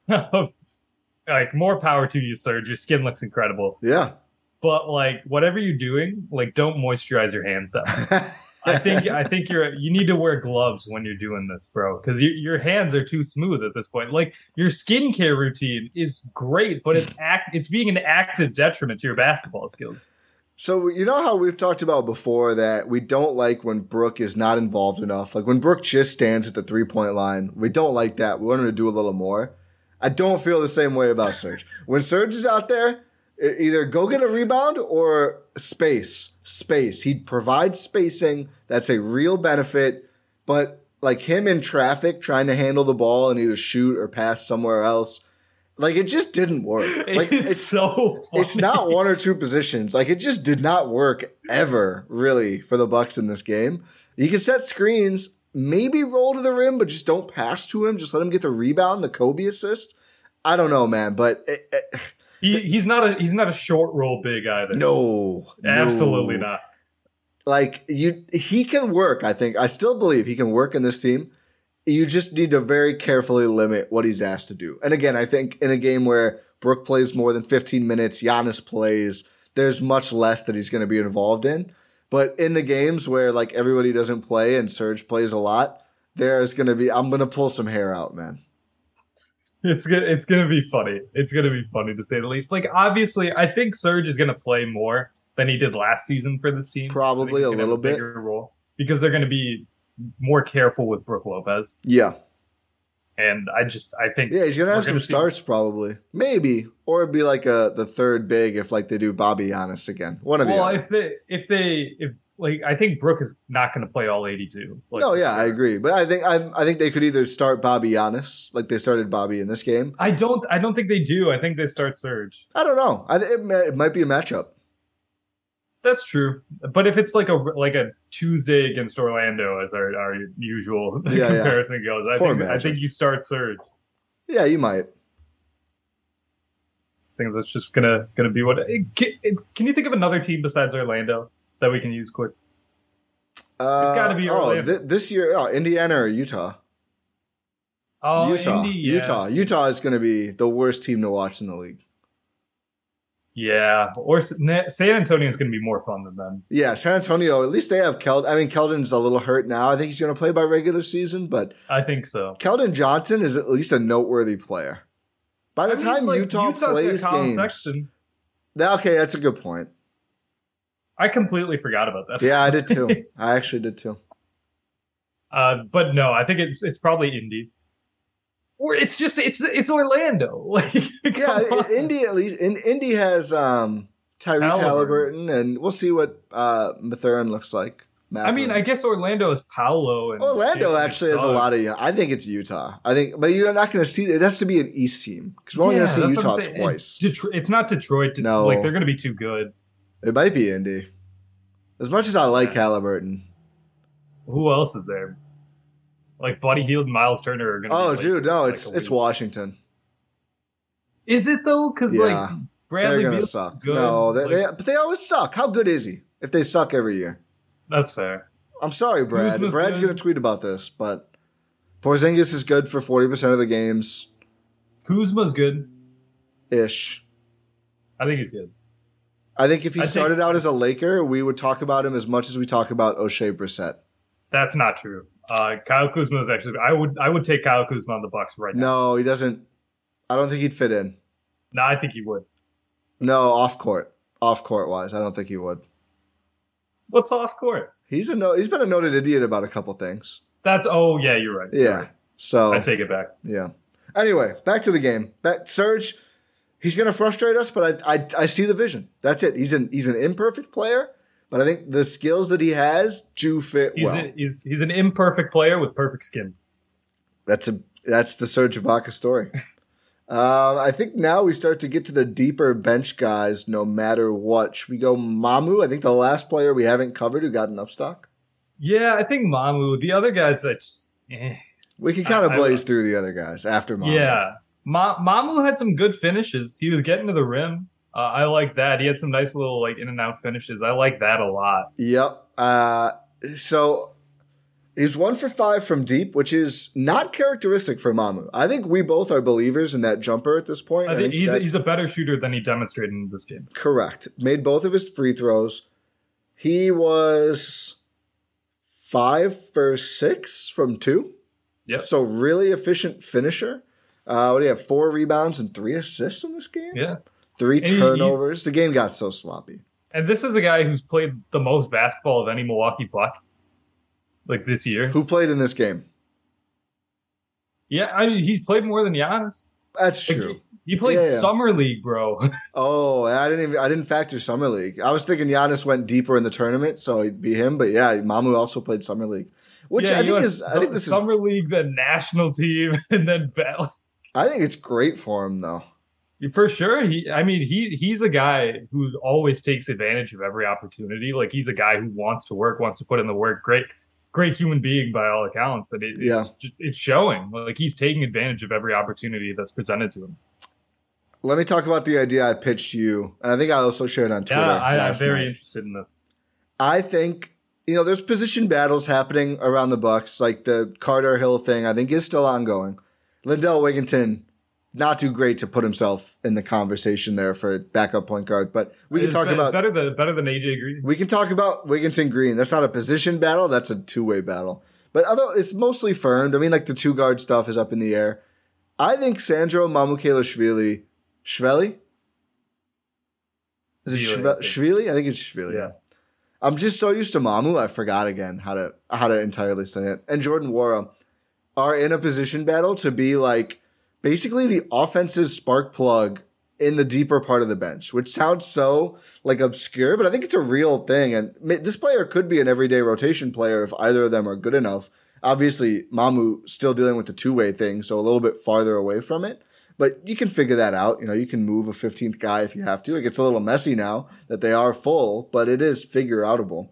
Like, more power to you, Serge. Your skin looks incredible. Yeah. But like, whatever you're doing, like, don't moisturize your hands that much. I think I think you're you need to wear gloves when you're doing this, bro, because you, your hands are too smooth at this point. Like, your skincare routine is great, but it's act it's being an active detriment to your basketball skills. So, you know how we've talked about before that we don't like when Brook is not involved enough? Like when Brook just stands at the three-point line, we don't like that. We want him to do a little more. I don't feel the same way about Serge. When Serge is out there, either go get a rebound or space. Space. He provides spacing. That's a real benefit. But like him in traffic trying to handle the ball and either shoot or pass somewhere else, like, it just didn't work. Like, it's, it's so funny. It's not one or two positions. Like, it just did not work ever, really, for the Bucks in this game. You can set screens, maybe roll to the rim, but just don't pass to him. Just let him get the rebound, the Kobe assist. I don't know, man, but it, it, he, he's not a he's not a short roll big either. No, absolutely no. not. Like, you, he can work. I think I still believe he can work in this team. You just need to very carefully limit what he's asked to do. And again, I think in a game where Brook plays more than fifteen minutes, Giannis plays, there's much less that he's going to be involved in. But in the games where like everybody doesn't play and Serge plays a lot, there's going to be, I'm going to pull some hair out, man. It's gonna, it's gonna be funny. It's gonna be funny to say the least. Like, obviously, I think Serge is gonna play more than he did last season for this team. Probably a little a bit. Bigger role because they're gonna be more careful with Brook Lopez. Yeah. And I just, I think. Yeah, he's going to have some gonna starts see, probably. Maybe. Or it'd be like a, the third big if like they do Bobby Giannis again. One of the Well, other. if they, if they, if like, I think Brook is not going to play all eighty-two. Like, no, yeah, I agree. But I think I, I think they could either start Bobby Giannis like they started Bobby in this game. I don't, I don't think they do. I think they start Serge. I don't know. I, it, may, it might be a matchup. That's true. But if it's like a like a Tuesday against Orlando, as our, our usual Yeah, comparison yeah. goes, I Poor think Magic. I think you start Serge. Yeah, you might. I think that's just gonna gonna be what. Can, can you think of another team besides Orlando that we can use quick? Uh, It's gotta be oh, Orlando. th- this year, oh, Indiana or Utah? Oh, Utah. Indy, yeah. Utah. Utah is going to be the worst team to watch in the league. Yeah, or S- Na- San Antonio is going to be more fun than them. Yeah, San Antonio, at least they have Keldon. I mean, Keldon's a little hurt now. I think he's going to play by regular season, but I think so. Keldon Johnson is at least a noteworthy player. By the I mean, time like, Utah Utah's got plays Colin games. Sexton. That, okay, that's a good point. I completely forgot about that. Yeah, I did too. I actually did too. Uh, but no, I think it's it's probably Indy. Or it's just it's it's Orlando. Like Yeah, come on. Indy at least. In, Indy has um, Tyrese Halliburton. Halliburton, and we'll see what uh, Mathurin looks like. I mean, Mathurin. I guess Orlando is Paolo and Orlando Jalen actually has a Suggs. lot of young. I think it's Utah. I think, but you're not going to see. It has to be an East team because we're only Yeah, going to see that's what Utah I'm saying. twice. Detro- it's not Detroit. Det- No. like they're going to be too good. It might be Indy. As much as I like Halliburton. Who else is there? Like Buddy Hield and Miles Turner are going to. Oh, be dude, no, like it's a it's week. Washington. Is it though? Because Yeah. like Bradley They're going to Beal's suck. good. No, they, Like, they, but they always suck. How good is he? If they suck every year, that's fair. I'm sorry, Brad. Kuzma's Brad's good. going to tweet about this, but Porzingis is good for forty percent of the games Kuzma's good. ish. I think he's good. I think if he I think- started out as a Laker, we would talk about him as much as we talk about O'Shea Brissett. That's not true. Uh, Kyle Kuzma is actually. I would. I would take Kyle Kuzma on the Bucks right now. No, he doesn't. I don't think he'd fit in. No, I think he would. No, off court, off court wise, I don't think he would. What's off court? He's a no. He's been a noted idiot about a couple things. That's. Oh yeah, you're right. You're Yeah. right. So I take it back. yeah. Anyway, back to the game. Back Serge. He's going to frustrate us, but I, I I see the vision. That's it. He's an he's an imperfect player, but I think the skills that he has do fit He's well. a, he's he's an imperfect player with perfect skin. That's a that's the Serge Ibaka story. um, I think now we start to get to the deeper bench guys. No matter what, should we go Mamu? I think the last player we haven't covered who got an upstock. Yeah, I think Mamu. The other guys, I just. Eh. We can kind of I- I- blaze through the other guys after Mamu. Yeah, Ma- Mamu had some good finishes. He was getting to the rim. Uh, I like that. He had some nice little like in and out finishes. I like that a lot. Yep. Uh, so he's one for five from deep, which is not characteristic for Mamu. I think we both are believers in that jumper at this point. I think he's a, that's he's a better shooter than he demonstrated in this game. correct. Made both of his free throws. He was five for six from two. Yep. So really efficient finisher. Uh, what do you have? Four rebounds and three assists in this game? Yeah. Three And he- turnovers. The game got so sloppy. And this is a guy who's played the most basketball of any Milwaukee Buck, like this year. Who played in this game? Yeah, I mean, he's played more than Giannis. That's Like, true. he played Yeah, yeah. summer league, bro. Oh, I didn't even I didn't factor summer league. I was thinking Giannis went deeper in the tournament, so he'd be him. But yeah, Mamu also played summer league, which Yeah, I you think have is I su- think this is summer league, then national team, and then battle. I think it's great for him though. For sure. He, I mean, he he's a guy who always takes advantage of every opportunity. Like he's a guy who wants to work, wants to put in the work. Great, great human being by all accounts, and it, Yeah. it's ju- it's showing. Like he's taking advantage of every opportunity that's presented to him. Let me talk about the idea I pitched to you, and I think I also shared on Twitter Yeah, I, I'm last very night. interested in this. I think you know there's position battles happening around the Bucks, like the Carter Hill thing. I think is still ongoing. Lindell Wigginton, not too great to put himself in the conversation there for backup point guard, but we can It's talk be- about better than better than A J Green. we can talk about Wigginton Green. That's not a position battle. That's a two way battle. But although it's mostly firmed, I mean, like the two guard stuff is up in the air. I think Sandro Mamukelashvili, Shveli? Is it Shvili, Shve- I think. Shvili? I think it's Shvili. Yeah. I'm just so used to Mamu, I forgot again how to how to entirely say it. And Jordan Wara. are in a position battle to be like basically the offensive spark plug in the deeper part of the bench, which sounds so like obscure, but I think it's a real thing. And this player could be an everyday rotation player if either of them are good enough. Obviously, Mamu still dealing with the two-way thing, so a little bit farther away from it. But you can figure that out. You know, you can move a fifteenth guy if you have to. It gets a little messy now that they are full, but it is figure-outable.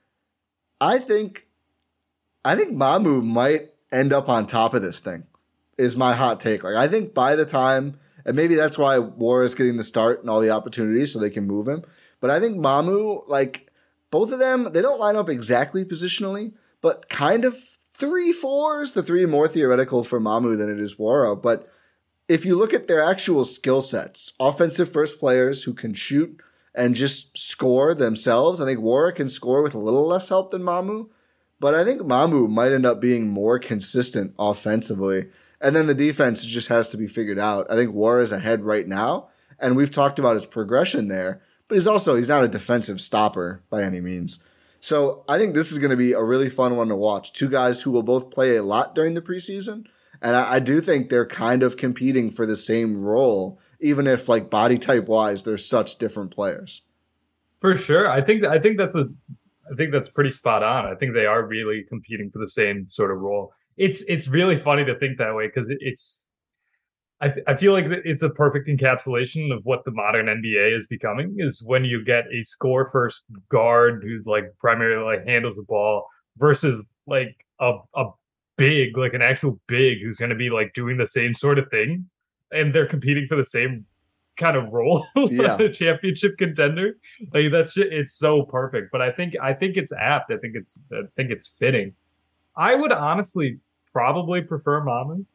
I think, I think Mamu might end up on top of this thing, is my hot take. Like, I think by the time, and maybe that's why War is getting the start and all the opportunities so they can move him. But I think Mamu, like, both of them, they don't line up exactly positionally, but kind of three fours. The three more theoretical for Mamu than it is Wara. But if you look at their actual skill sets, offensive first players who can shoot and just score themselves, I think Wara can score with a little less help than Mamu. But I think Mamu might end up being more consistent offensively. And then the defense just has to be figured out. I think Wara is ahead right now, and we've talked about his progression there. But he's also, he's not a defensive stopper by any means. So I think this is going to be a really fun one to watch. Two guys who will both play a lot during the preseason. And I, I do think they're kind of competing for the same role, even if like body type wise, they're such different players. For sure. I think, I think that's a, I think that's pretty spot on. I think they are really competing for the same sort of role. It's, it's really funny to think that way because it, it's, I, I feel like it's a perfect encapsulation of what the modern N B A is becoming, is when you get a score first guard who's like primarily like handles the ball versus like a, a big, like an actual big who's going to be like doing the same sort of thing. And they're competing for the same kind of role. Yeah. The championship contender. Like that's just, it's so perfect. But I think, I think it's apt. I think it's, I think it's fitting. I would honestly probably prefer Mamu.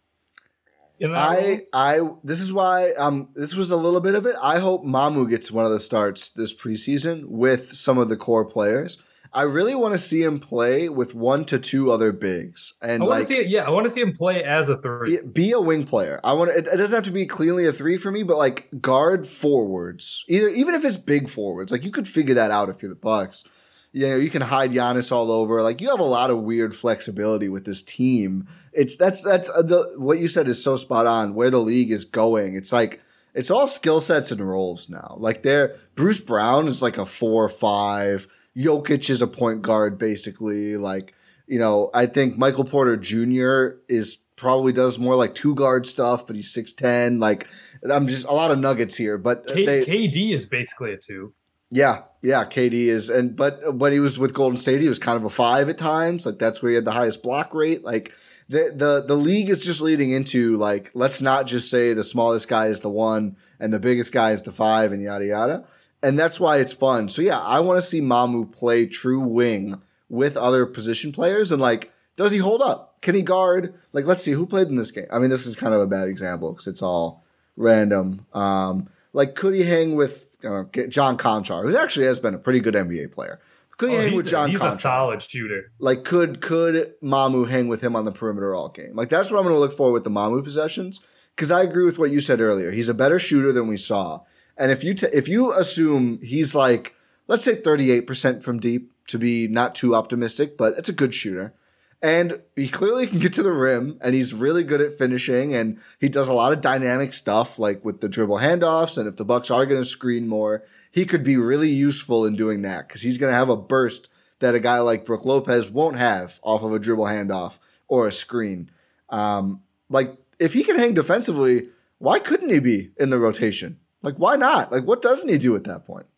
I, I, this is why, um, this was a little bit of it. I hope Mamu gets one of the starts this preseason with some of the core players. I really want to see him play with one to two other bigs. And I want like, to see it. Yeah. I want to see him play as a three. Be a wing player. I want to, it, it doesn't have to be cleanly a three for me, but like guard forwards, either, even if it's big forwards, like you could figure that out if you're the Bucks. You know, you can hide Giannis all over. Like you have a lot of weird flexibility with this team. It's that's that's uh, the what you said is so spot on. Where the league is going, it's like it's all skill sets and roles now. Like there, Bruce Brown is like a four or five. Jokic is a point guard basically. Like you know, I think Michael Porter Junior is probably does more like two guard stuff, but he's six ten. Like I'm just a lot of nuggets here, but K- they, K D is basically a two. Yeah, yeah, K D is, and but when he was with Golden State, he was kind of a five at times. Like that's where he had the highest block rate. Like the the the league is just leading into like let's not just say the smallest guy is the one and the biggest guy is the five and yada yada. And that's why it's fun. So yeah, I want to see Mamu play true wing with other position players and like, does he hold up? Can he guard? Like, let's see who played in this game. I mean, this is kind of a bad example because it's all random. Um, like, could he hang with uh, John Conchar, who actually has been a pretty good N B A player? Could he oh, hang with John a, he's Conchar? He's a solid shooter. Like, could could Mamu hang with him on the perimeter all game? Like, that's what I'm going to look for with the Mamu possessions. Because I agree with what you said earlier. He's a better shooter than we saw. And if you t- if you assume he's like, let's say thirty-eight percent from deep to be not too optimistic, but it's a good shooter. And he clearly can get to the rim, and he's really good at finishing, and he does a lot of dynamic stuff, like with the dribble handoffs, and if the Bucks are going to screen more, he could be really useful in doing that, because he's going to have a burst that a guy like Brook Lopez won't have off of a dribble handoff or a screen. Um, like, if he can hang defensively, why couldn't he be in the rotation? Like, why not? Like, what doesn't he do at that point?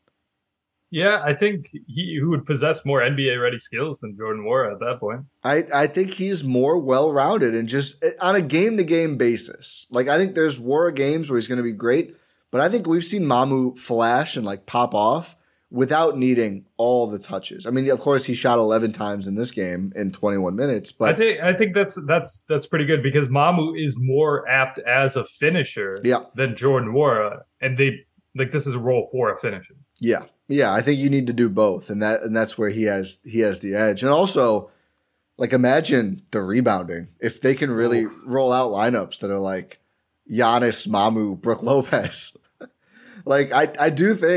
Yeah, I think he, he would possess more N B A-ready skills than Jordan Nwora at that point. I, I think he's more well-rounded and just on a game-to-game basis. Like, I think there's Nwora games where he's going to be great, but I think we've seen Mamu flash and, like, pop off without needing all the touches. I mean, of course, he shot eleven times in this game in twenty-one minutes. But I think I think that's that's that's pretty good because Mamu is more apt as a finisher yeah. than Jordan Nwora, and they like this is a role for a finisher. Yeah. Yeah, I think you need to do both, and that and that's where he has he has the edge. And also, like, imagine the rebounding if they can really Oof. roll out lineups that are like Giannis, Mamu, Brook Lopez. Like, I I do think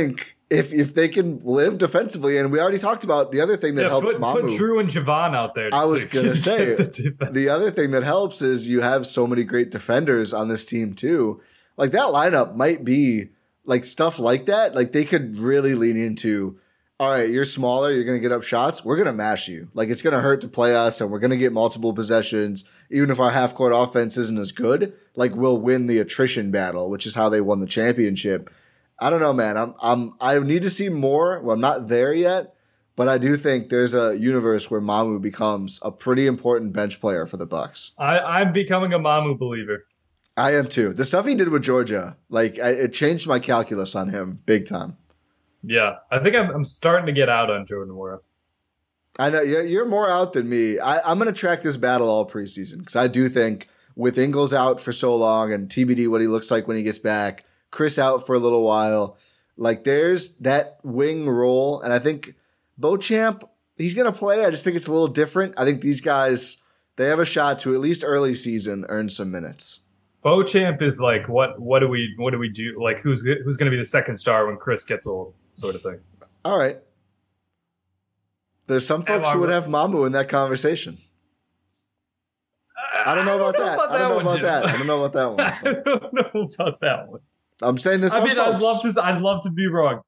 if if they can live defensively, and we already talked about the other thing that yeah, helps put, Mamu. Put Drew and Javon out there. I was so going to say, the, the other thing that helps is you have so many great defenders on this team too. Like that lineup might be like stuff like that. Like they could really lean into, all right, you're smaller, you're going to get up shots. We're going to mash you. Like it's going to hurt to play us, and we're going to get multiple possessions. Even if our half court offense isn't as good, like we'll win the attrition battle, which is how they won the championship. I don't know, man. I'm I'm I need to see more. Well, I'm not there yet, but I do think there's a universe where Mamu becomes a pretty important bench player for the Bucks. I, I'm becoming a Mamu believer. I am too. The stuff he did with Georgia, like I, it changed my calculus on him big time. Yeah, I think I'm I'm starting to get out on Jordan Nwora. I know you're, you're more out than me. I, I'm going to track this battle all preseason because I do think with Ingles out for so long and T B D what he looks like when he gets back, Chris out for a little while, like there's that wing role, and I think Beauchamp, he's going to play. I just think it's a little different. I think these guys, they have a shot to at least early season earn some minutes. Beauchamp is like what what do we what do we do? Like who's who's going to be the second star when Chris gets old, sort of thing. All right. There's some folks who would have Mamu in that conversation. I don't know about that. I don't know about that. I don't know about that one. I don't know about that one. I'm saying this. I mean, folks. I'd love to. I'd love to be wrong.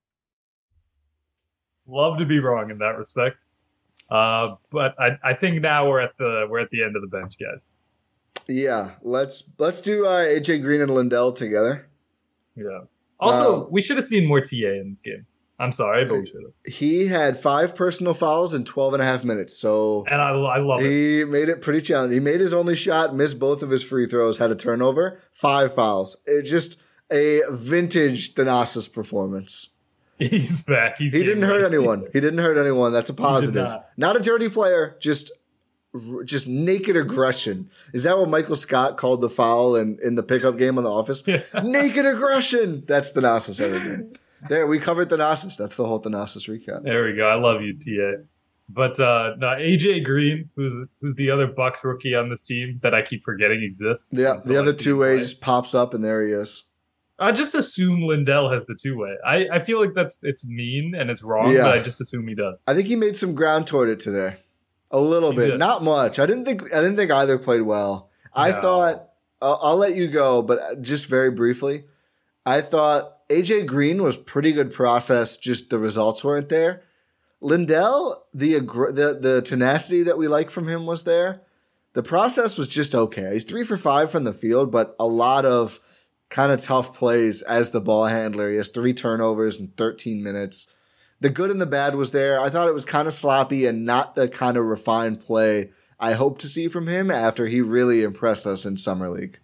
Love to be wrong in that respect. Uh, but I, I think now we're at the we're at the end of the bench, guys. Yeah, let's let's do uh, A J Green and Lindell together. Yeah. Also, Um, we should have seen more T A in this game. I'm sorry, but we should have. He had five personal fouls in twelve and a half minutes, so And I, I love it. he made it pretty challenging. He made his only shot, missed both of his free throws, had a turnover, five fouls. It just a vintage Thanasis performance. He's back. He's He didn't game hurt ready. anyone. He didn't hurt anyone. That's a positive. not. Not a dirty player, just just naked aggression. Is that what Michael Scott called the foul in, in the pickup game on The Office? Yeah. Naked aggression. That's Thanasis everything. There, we covered Thanasis. That's the whole Thanasis recap. There we go. I love you, T A. But uh, no, A J Green, who's who's the other Bucks rookie on this team that I keep forgetting exists. Yeah, until the I other see him two way play. just pops up, and there he is. I just assume Lindell has the two way. I, I feel like that's it's mean and it's wrong, Yeah. but I just assume he does. I think he made some ground toward it today. A little He bit, did. not much. I didn't think I didn't think either played well. I No. thought I'll, I'll let you go, but just very briefly, I thought A J Green was pretty good process. Just the results weren't there. Lindell, the aggr- the the tenacity that we like from him was there. The process was just okay. He's three for five from the field, but a lot of kind of tough plays as the ball handler. He has three turnovers in thirteen minutes. The good and the bad was there. I thought it was kind of sloppy and not the kind of refined play I hope to see from him after he really impressed us in Summer League.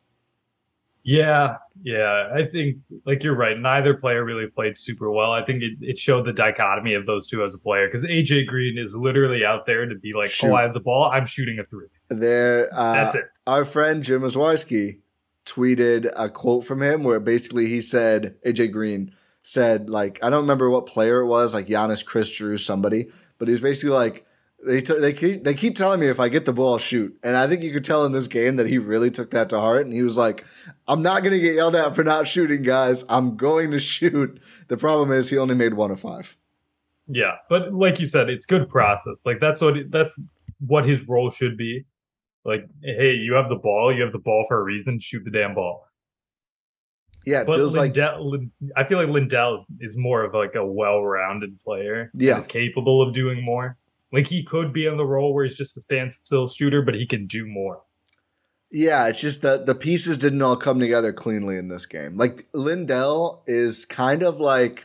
Yeah, yeah. I think, like, you're right. Neither player really played super well. I think it, it showed the dichotomy of those two as a player because A J Green is literally out there to be like, Shoot. oh, I have the ball. I'm shooting a three. There, uh, That's it. Our friend Jim Oswarski tweeted a quote from him where basically he said, A J Green said, like, I don't remember what player it was, like Giannis, Chris Drew, somebody, but he was basically like, They t- they keep they keep telling me if I get the ball, shoot. And I think you could tell in this game that he really took that to heart. And he was like, I'm not going to get yelled at for not shooting, guys. I'm going to shoot. The problem is he only made one of five. Yeah, but like you said, it's good process. Like that's what that's what his role should be. Like, hey, you have the ball. You have the ball for a reason. Shoot the damn ball. Yeah, it But feels like Lindell, Lin- I feel like Lindell is, is more of like a well-rounded player. Yeah. Is capable of doing more. Like he could be in the role where he's just a standstill shooter, but he can do more. yeah, it's just that the pieces didn't all come together cleanly in this game. Like Lindell is kind of like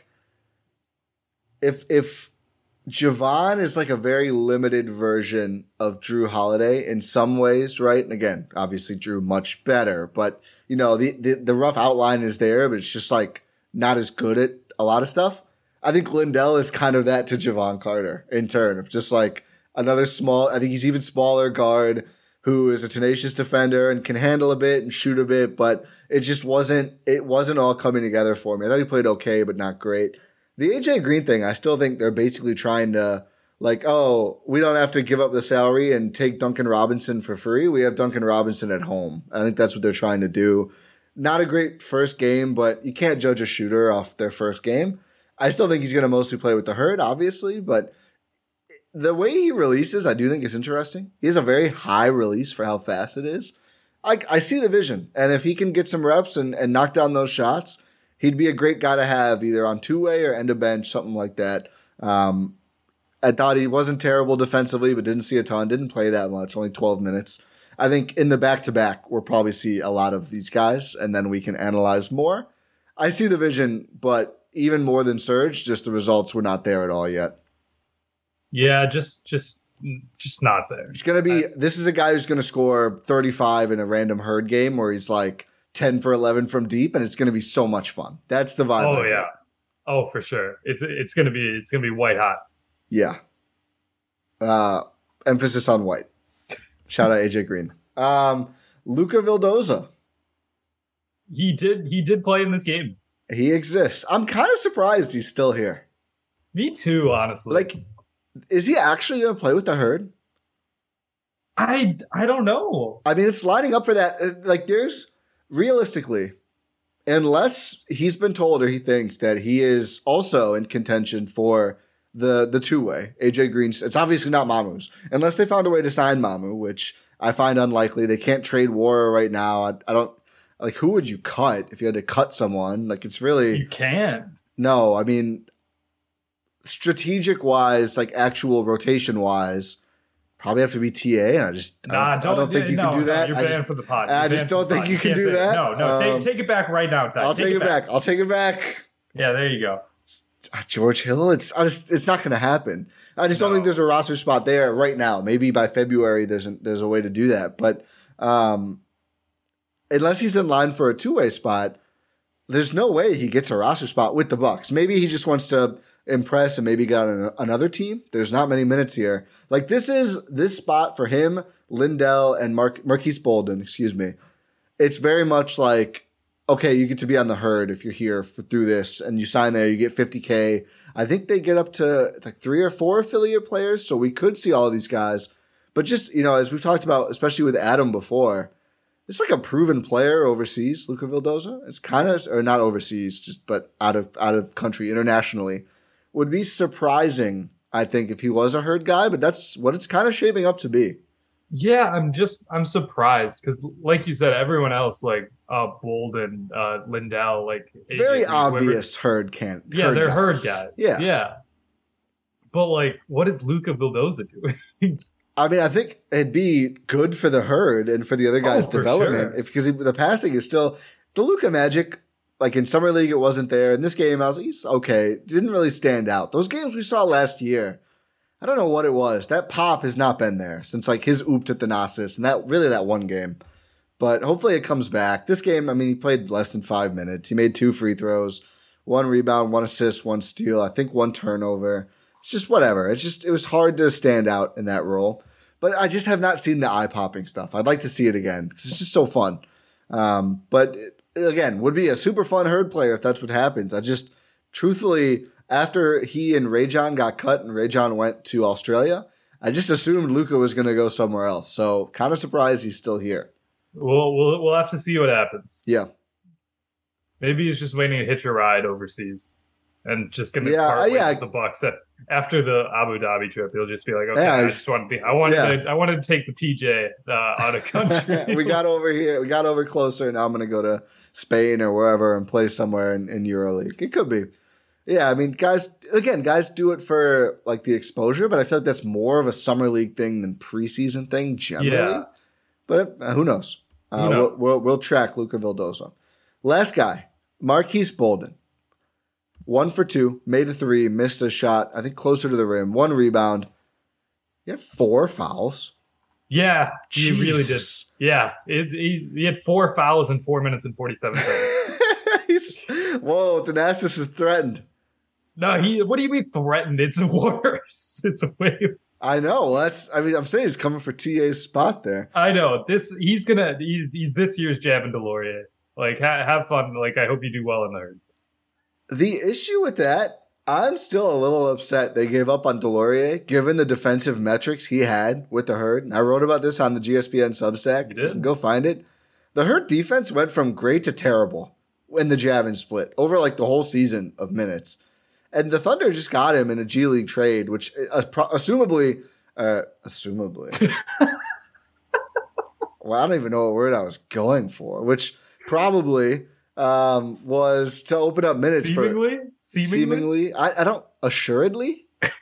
if if Javon is like a very limited version of Drew Holiday in some ways, right? And again, obviously Drew much better, but you know, the, the, the rough outline is there, but it's just like not as good at a lot of stuff. I think Lindell is kind of that to Javon Carter in turn of just like another small, I think he's even smaller guard who is a tenacious defender and can handle a bit and shoot a bit, but it just wasn't, it wasn't all coming together for me. I thought he played okay, but not great. The A J Green thing, I still think they're basically trying to, like, oh, we don't have to give up the salary and take Duncan Robinson for free. We have Duncan Robinson at home. I think that's what they're trying to do. Not a great first game, but you can't judge a shooter off their first game. I still think he's going to mostly play with the herd, obviously, but the way he releases, I do think is interesting. He has a very high release for how fast it is. I, I see the vision, and if he can get some reps and, and knock down those shots, he'd be a great guy to have either on two-way or end of bench, something like that. Um, I thought he wasn't terrible defensively, but didn't see a ton, didn't play that much, only twelve minutes. I think in the back-to-back, we'll probably see a lot of these guys, and then we can analyze more. I see the vision, but even more than Serge, just the results were not there at all yet. Yeah, just just just not there. He's going to be, I, this is a guy who's going to score thirty-five in a random herd game where he's like ten for eleven from deep, and it's going to be so much fun. That's the vibe. Oh, yeah. Oh, for sure. It's it's going to be it's going to be white hot. Yeah. Uh, emphasis on white. Shout out A J Green. Um, Luca Vildoza. He did he did play in this game. He exists. I'm kind of surprised he's still here. Me too, honestly. Like, is he actually going to play with the herd? I, I don't know. I mean, it's lining up for that. Like, there's realistically, unless he's been told or he thinks that he is also in contention for the the two-way, A J Green's, it's obviously not Mamu's. Unless they found a way to sign Mamu, which I find unlikely. They can't trade Wara right now. I, I don't, like, who would you cut if you had to cut someone? Like, it's really... You can. No, I mean, strategic-wise, like, actual rotation-wise, probably have to be T A. And I just... Nah, I don't, don't, I don't think you no, can do no, that. You're I banned just, for the pod. I You're just don't think pod. you can you do that. No, no, um, take, take it back right now, Ty. I'll take, take it back. back. I'll take it back. Yeah, there you go. George Hill, it's I just, it's not going to happen. I just no. don't think there's a roster spot there right now. Maybe by February there's a, there's a way to do that. But um, unless he's in line for a two-way spot, there's no way he gets a roster spot with the Bucks. Maybe he just wants to impress and maybe got an, another team. There's not many minutes here. Like, this is this spot for him, Lindell, and Mark, Marquise Bolden, excuse me. It's very much like, okay, you get to be on the herd if you're here for, through this, and you sign there, you get fifty K. I think they get up to like three or four affiliate players, so we could see all of these guys. But just, you know, as we've talked about, especially with Adam before, it's like a proven player overseas, Luca Vildoza. It's kind of, or not overseas, just but out of out of country, internationally. Would be surprising, I think, if he was a herd guy, but that's what it's kind of shaping up to be. Yeah, I'm just I'm surprised because, like you said, everyone else like uh, Bolden, uh, Lindell, like very obvious herd can't. Yeah, herd they're guys. herd guys. Yeah, yeah. But like, what is Luca Vildoza doing? I mean, I think it'd be good for the herd and for the other guys' oh, for development sure. if because the passing is still the Luca magic. Like in summer league, it wasn't there. In this game, I was like, he's okay. Didn't really stand out. Those games we saw last year. I don't know what it was. That pop has not been there since like his ooped at the Gnosis and that really that one game. But hopefully it comes back. This game, I mean, he played less than five minutes. He made two free throws, one rebound, one assist, one steal. I think one turnover. It's just whatever. It's just it was hard to stand out in that role. But I just have not seen the eye popping stuff. I'd like to see it again because it's just so fun. Um, but it, again, would be a super fun herd player if that's what happens. I just truthfully. After he and Rajon got cut and Rajon went to Australia, I just assumed Luca was going to go somewhere else. So kind of surprised he's still here. We'll, we'll we'll have to see what happens. Yeah. Maybe he's just waiting to hitch a ride overseas and just going to yeah, part ways yeah. with the Bucks. After the Abu Dhabi trip, he'll just be like, okay, yeah, I just wanted to, I wanted yeah. to, I wanted to take the P J uh, out of country. we got over here. We got over closer. Now I'm going to go to Spain or wherever and play somewhere in, in EuroLeague. It could be. Yeah, I mean, guys, again, guys do it for, like, the exposure, but I feel like that's more of a summer league thing than preseason thing generally. Yeah. But uh, who knows? Uh, who knows? We'll, we'll, we'll track Luca Vildoza. Last guy, Marquise Bolden. One for two, made a three, missed a shot, I think closer to the rim, one rebound. He had four fouls. Yeah, he Jesus. really did. Yeah, it, he, he had four fouls in four minutes and forty-seven seconds. He's, whoa, Thanasis is threatened. No, he. What do you mean threatened? It's worse. It's way. I know. Well, that's. I mean, I'm saying he's coming for T A's spot there. I know this. He's gonna. He's he's this year's Javin DeLaurier. Like, ha, have fun. Like, I hope you do well in the herd. The issue with that, I'm still a little upset they gave up on DeLaurier, given the defensive metrics he had with the herd. I wrote about this on the G S P N Substack. You did? Go find it. The herd defense went from great to terrible in the Javin split over like the whole season of minutes. And the Thunder just got him in a G League trade, which uh, assumably, uh, assumably, well, I don't even know what word I was going for, which probably um, was to open up minutes seemingly? for seemingly. Seemingly, I, I don't assuredly.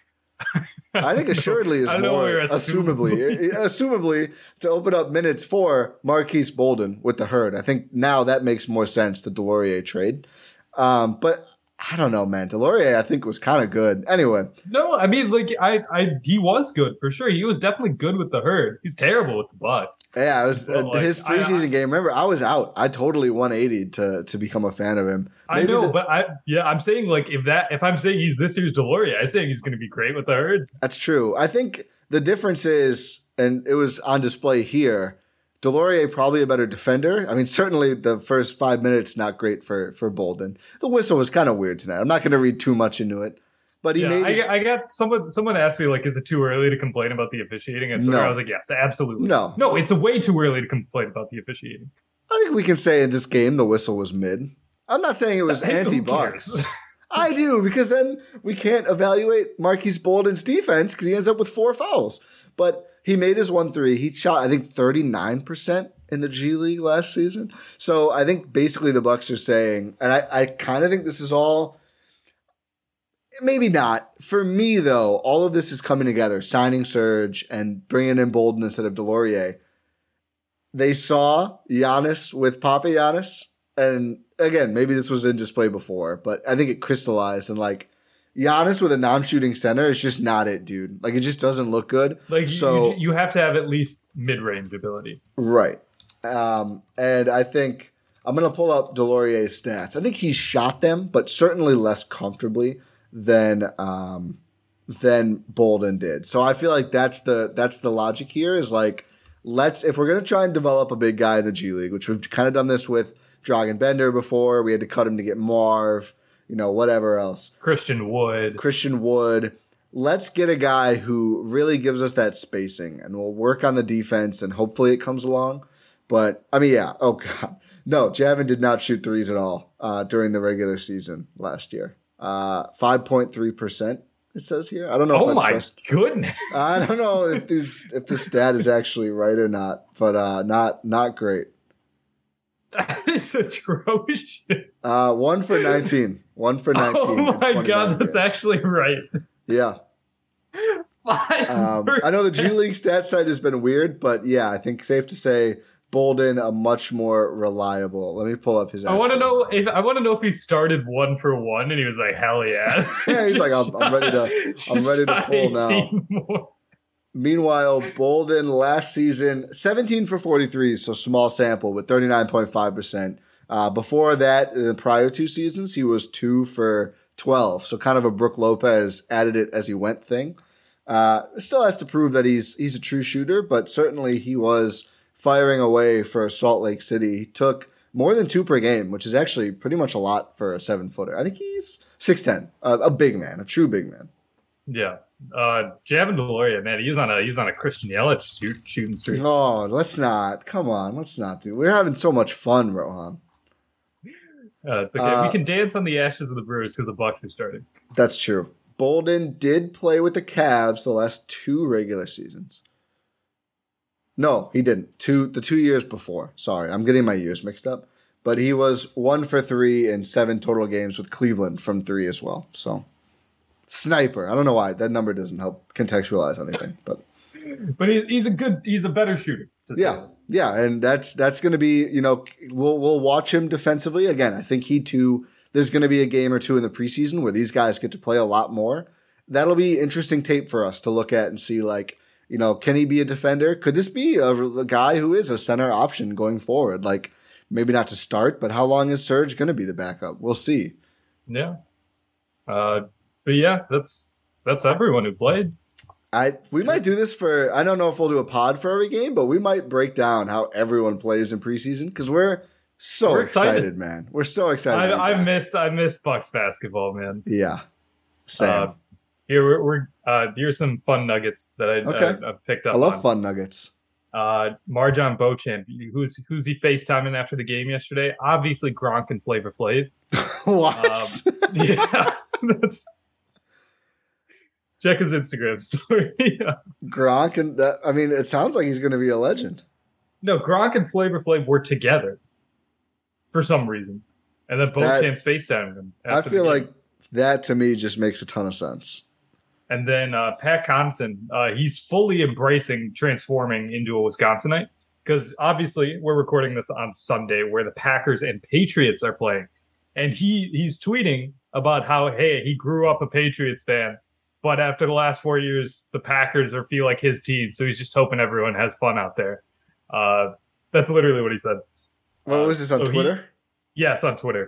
I think assuredly is more assumably. assumably to open up minutes for Marquise Bolden with the Herd. I think now that makes more sense, the Delorier trade. Um, but I don't know, man. Delorier, I think, was kind of good. Anyway. No, I mean, like, I, I, he was good for sure. He was definitely good with the Herd. He's terrible with the Bucks. Yeah, it was uh, like, his preseason I, I, game. Remember, I was out. I totally one eighty to to become a fan of him. Maybe I know, the, but I yeah, I'm saying like if that if I'm saying he's this year's Delorier, I'm saying he's going to be great with the Herd. That's true. I think the difference is, and it was on display here. Delorier probably a better defender. I mean, certainly the first five minutes not great for for Bolden. The whistle was kind of weird tonight. I'm not going to read too much into it, but he yeah, made. His, I, I got someone. Someone asked me like, is it too early to complain about the officiating? And no. I was like, yes, absolutely. No, no, it's way too early to complain about the officiating. I think we can say in this game the whistle was mid. I'm not saying it was anti-Bucks. I do, because then we can't evaluate Marquise Bolden's defense because he ends up with four fouls. But he made his one three. He shot, I think, thirty-nine percent in the G League last season. So I think basically the Bucks are saying, and I, I kind of think this is all, maybe not. For me, though, all of this is coming together, signing Serge and bringing in Bolden instead of Delorier. They saw Giannis with Papa Giannis, and again, maybe this was in display before, but I think it crystallized, and like, Giannis with a non-shooting center is just not it, dude. Like, it just doesn't look good. Like, so, you, you have to have at least mid-range ability. Right. Um, and I think I'm going to pull up Delorier's stats. I think he shot them, but certainly less comfortably than um, than Bolden did. So I feel like that's the that's the logic here is like, let's, if we're going to try and develop a big guy in the G League, which we've kind of done this with Dragan Bender before, we had to cut him to get Marv, you know, whatever else. Christian Wood. Christian Wood. Let's get a guy who really gives us that spacing, and we'll work on the defense, and hopefully it comes along. But, I mean, yeah. Oh, God. No, Javin did not shoot threes at all uh, during the regular season last year. Uh, five point three percent, it says here. I don't know oh if I my trust. goodness. I don't know if, these, if the stat is actually right or not, but uh, not not great. That is atrocious. Uh, one for nineteen. One for nineteen. Oh my God, that's games. actually right. Yeah. Um, I know the G League stat site has been weird, but yeah, I think safe to say Bolden a much more reliable. Let me pull up his. I want to know if I want to know if he started one for one and he was like, hell yeah. Yeah, he's like, I'm, I'm ready to, I'm ready to pull now. More. Meanwhile, Bolden last season seventeen for forty-three, so small sample with thirty-nine point five percent. Uh, before that, in the prior two seasons, he was two for twelve, so kind of a Brook Lopez added it as he went thing. Uh, still has to prove that he's he's a true shooter, but certainly he was firing away for Salt Lake City. He took more than two per game, which is actually pretty much a lot for a seven-footer. I think he's six ten, uh, a big man, a true big man. Yeah. Uh, Javin Delorier, man, he's on a he's on a Christian Yelich shoot, shooting streak. No, let's not. Come on, let's not do. We're having so much fun, Rohan. Uh, it's okay. Uh, we can dance on the ashes of the Brewers because the Bucks are starting. That's true. Bolden did play with the Cavs the last two regular seasons. No, he didn't. Two the two years before. Sorry, I'm getting my years mixed up. But he was one for three in seven total games with Cleveland from three as well. So, sniper. I don't know why that number doesn't help contextualize anything, but but he, he's a good. He's a better shooter. Yeah, yeah, and that's that's going to be, you know, we'll we'll watch him defensively again. I think he too. There's going to be a game or two in the preseason where these guys get to play a lot more. That'll be interesting tape for us to look at and see, like, you know, can he be a defender? Could this be a, a guy who is a center option going forward? Like, maybe not to start, but how long is Serge going to be the backup? We'll see. Yeah. Uh, but yeah, that's that's everyone who played. I we might do this for, I don't know if we'll do a pod for every game, but we might break down how everyone plays in preseason because we're so we're excited. excited, man. We're so excited. I, I missed I missed Bucks basketball, man. Yeah. Same. Uh, here we're, we're uh, here's some fun nuggets that I, okay. I, I picked up. I love on. fun nuggets. Uh, Marjon Beauchamp, who's who's he FaceTiming after the game yesterday? Obviously Gronk and Flavor Flav. What? Um, yeah, that's Check his Instagram story. Gronk and that, I mean, it sounds like he's going to be a legend. No, Gronk and Flavor Flav were together for some reason, and then both That- champs FaceTimed him. I after the feel game. like that to me just makes a ton of sense. And then uh, Pat Connaughton, uh, he's fully embracing transforming into a Wisconsinite because obviously we're recording this on Sunday where the Packers and Patriots are playing. And he he's tweeting about how, hey, he grew up a Patriots fan, but after the last four years, the Packers are feel like his team. So he's just hoping everyone has fun out there. Uh, that's literally what he said. What Uh, was this on so Twitter? He, yes, on Twitter.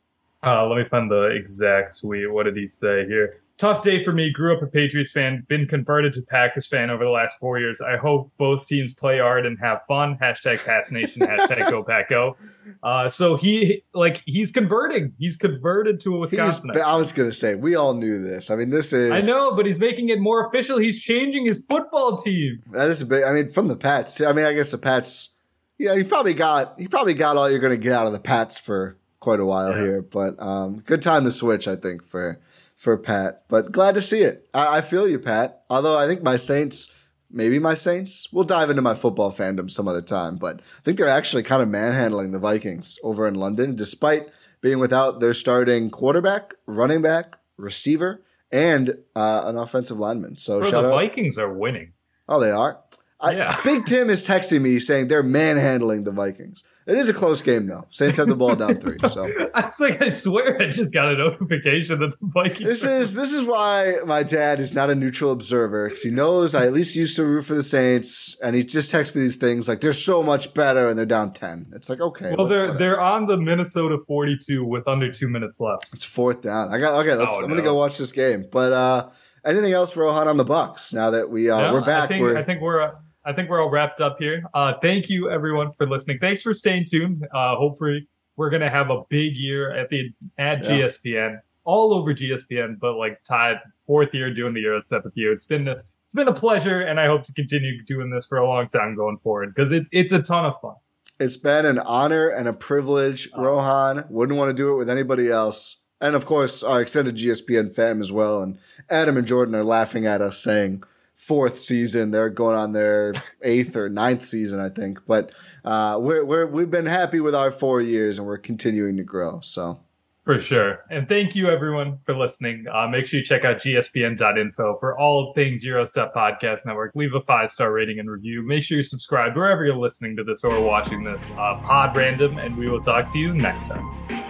Uh, let me find the exact tweet. What did he say here? Tough day for me. Grew up a Patriots fan. Been converted to Packers fan over the last four years. I hope both teams play hard and have fun. Hashtag Pats Nation. Hashtag Go Pack Go. Uh, so he like he's converting. He's converted to a He's, Wisconsin. I was going to say, we all knew this. I mean, this is. I know, but he's making it more official. He's changing his football team. That is a big. I mean, from the Pats. I mean, I guess the Pats. Yeah, you probably got you probably got all you're going to get out of the Pats for quite a while Yeah. here. But um, good time to switch, I think, for for Pat. But glad to see it. I, I feel you, Pat. Although I think my Saints, maybe my Saints. We'll dive into my football fandom some other time. But I think they're actually kind of manhandling the Vikings over in London, despite being without their starting quarterback, running back, receiver, and uh, an offensive lineman. So Bro, shout the out. Vikings are winning. Oh, they are? I, Yeah. Big Tim is texting me saying they're manhandling the Vikings. It is a close game, though. Saints have the ball down three. So I was like, I swear, I just got a notification that the Vikings. this are- is this is why my dad is not a neutral observer, because he knows I at least used to root for the Saints, and he just texts me these things like they're so much better and they're down ten. It's like, okay, Well, they're whatever. they're on the Minnesota forty-two with under two minutes left. It's fourth down. I got okay. Let's, Oh, I'm gonna no. go watch this game. But uh, anything else for Rohan on the Bucks? Now that we uh, Yeah, we're back, I think, we're I think we're I think we're all wrapped up here. Uh, thank you everyone for listening. Thanks for staying tuned. Uh, hopefully we're gonna have a big year at the at Yeah. G S P N, all over G S P N, but like tied fourth year doing the Eurostep with you. It's been a, it's been a pleasure, and I hope to continue doing this for a long time going forward because it's it's a ton of fun. It's been an honor and a privilege, Rohan. Wouldn't want to do it with anybody else. And of course, our extended G S P N fam as well. And Adam and Jordan are laughing at us saying fourth season. They're going on their eighth or ninth season, I think. But uh, we're, we're, we've been happy with our four years and we're continuing to grow. So For sure. And thank you, everyone, for listening. Uh, make sure you check out G S P N dot info for all things Eurostep Podcast Network. Leave a five-star rating and review. Make sure you're subscribed wherever you're listening to this or watching this. Uh, pod random, and we will talk to you next time.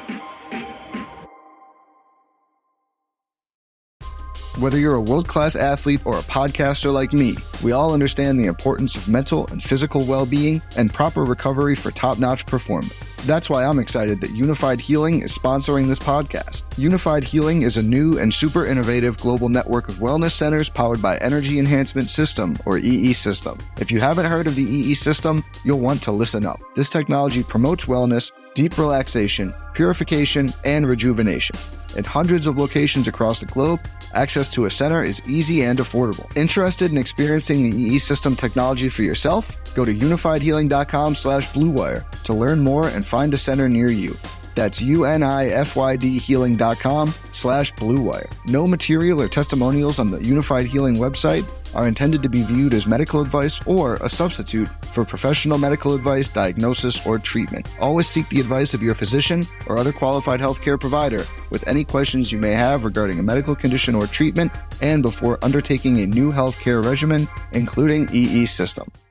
whether you're a world-class athlete or a podcaster like me, we all understand the importance of mental and physical well-being and proper recovery for top-notch performance. That's why I'm excited that Unified Healing is sponsoring this podcast. Unified Healing is a new and super innovative global network of wellness centers powered by Energy Enhancement System, or E E System. If you haven't heard of the E E System, you'll want to listen up. This technology promotes wellness, deep relaxation, purification, and rejuvenation. At hundreds of locations across the globe, access to a center is easy and affordable. Interested in experiencing the E E System technology for yourself? Go to unified healing dot com slash blue wire to learn more and find a center near you. That's U-N-I-F-Y-D healing dot com slash blue wire. No material or testimonials on the Unified Healing website are intended to be viewed as medical advice or a substitute for professional medical advice, diagnosis, or treatment. Always seek the advice of your physician or other qualified healthcare provider with any questions you may have regarding a medical condition or treatment and before undertaking a new healthcare regimen, including E E System.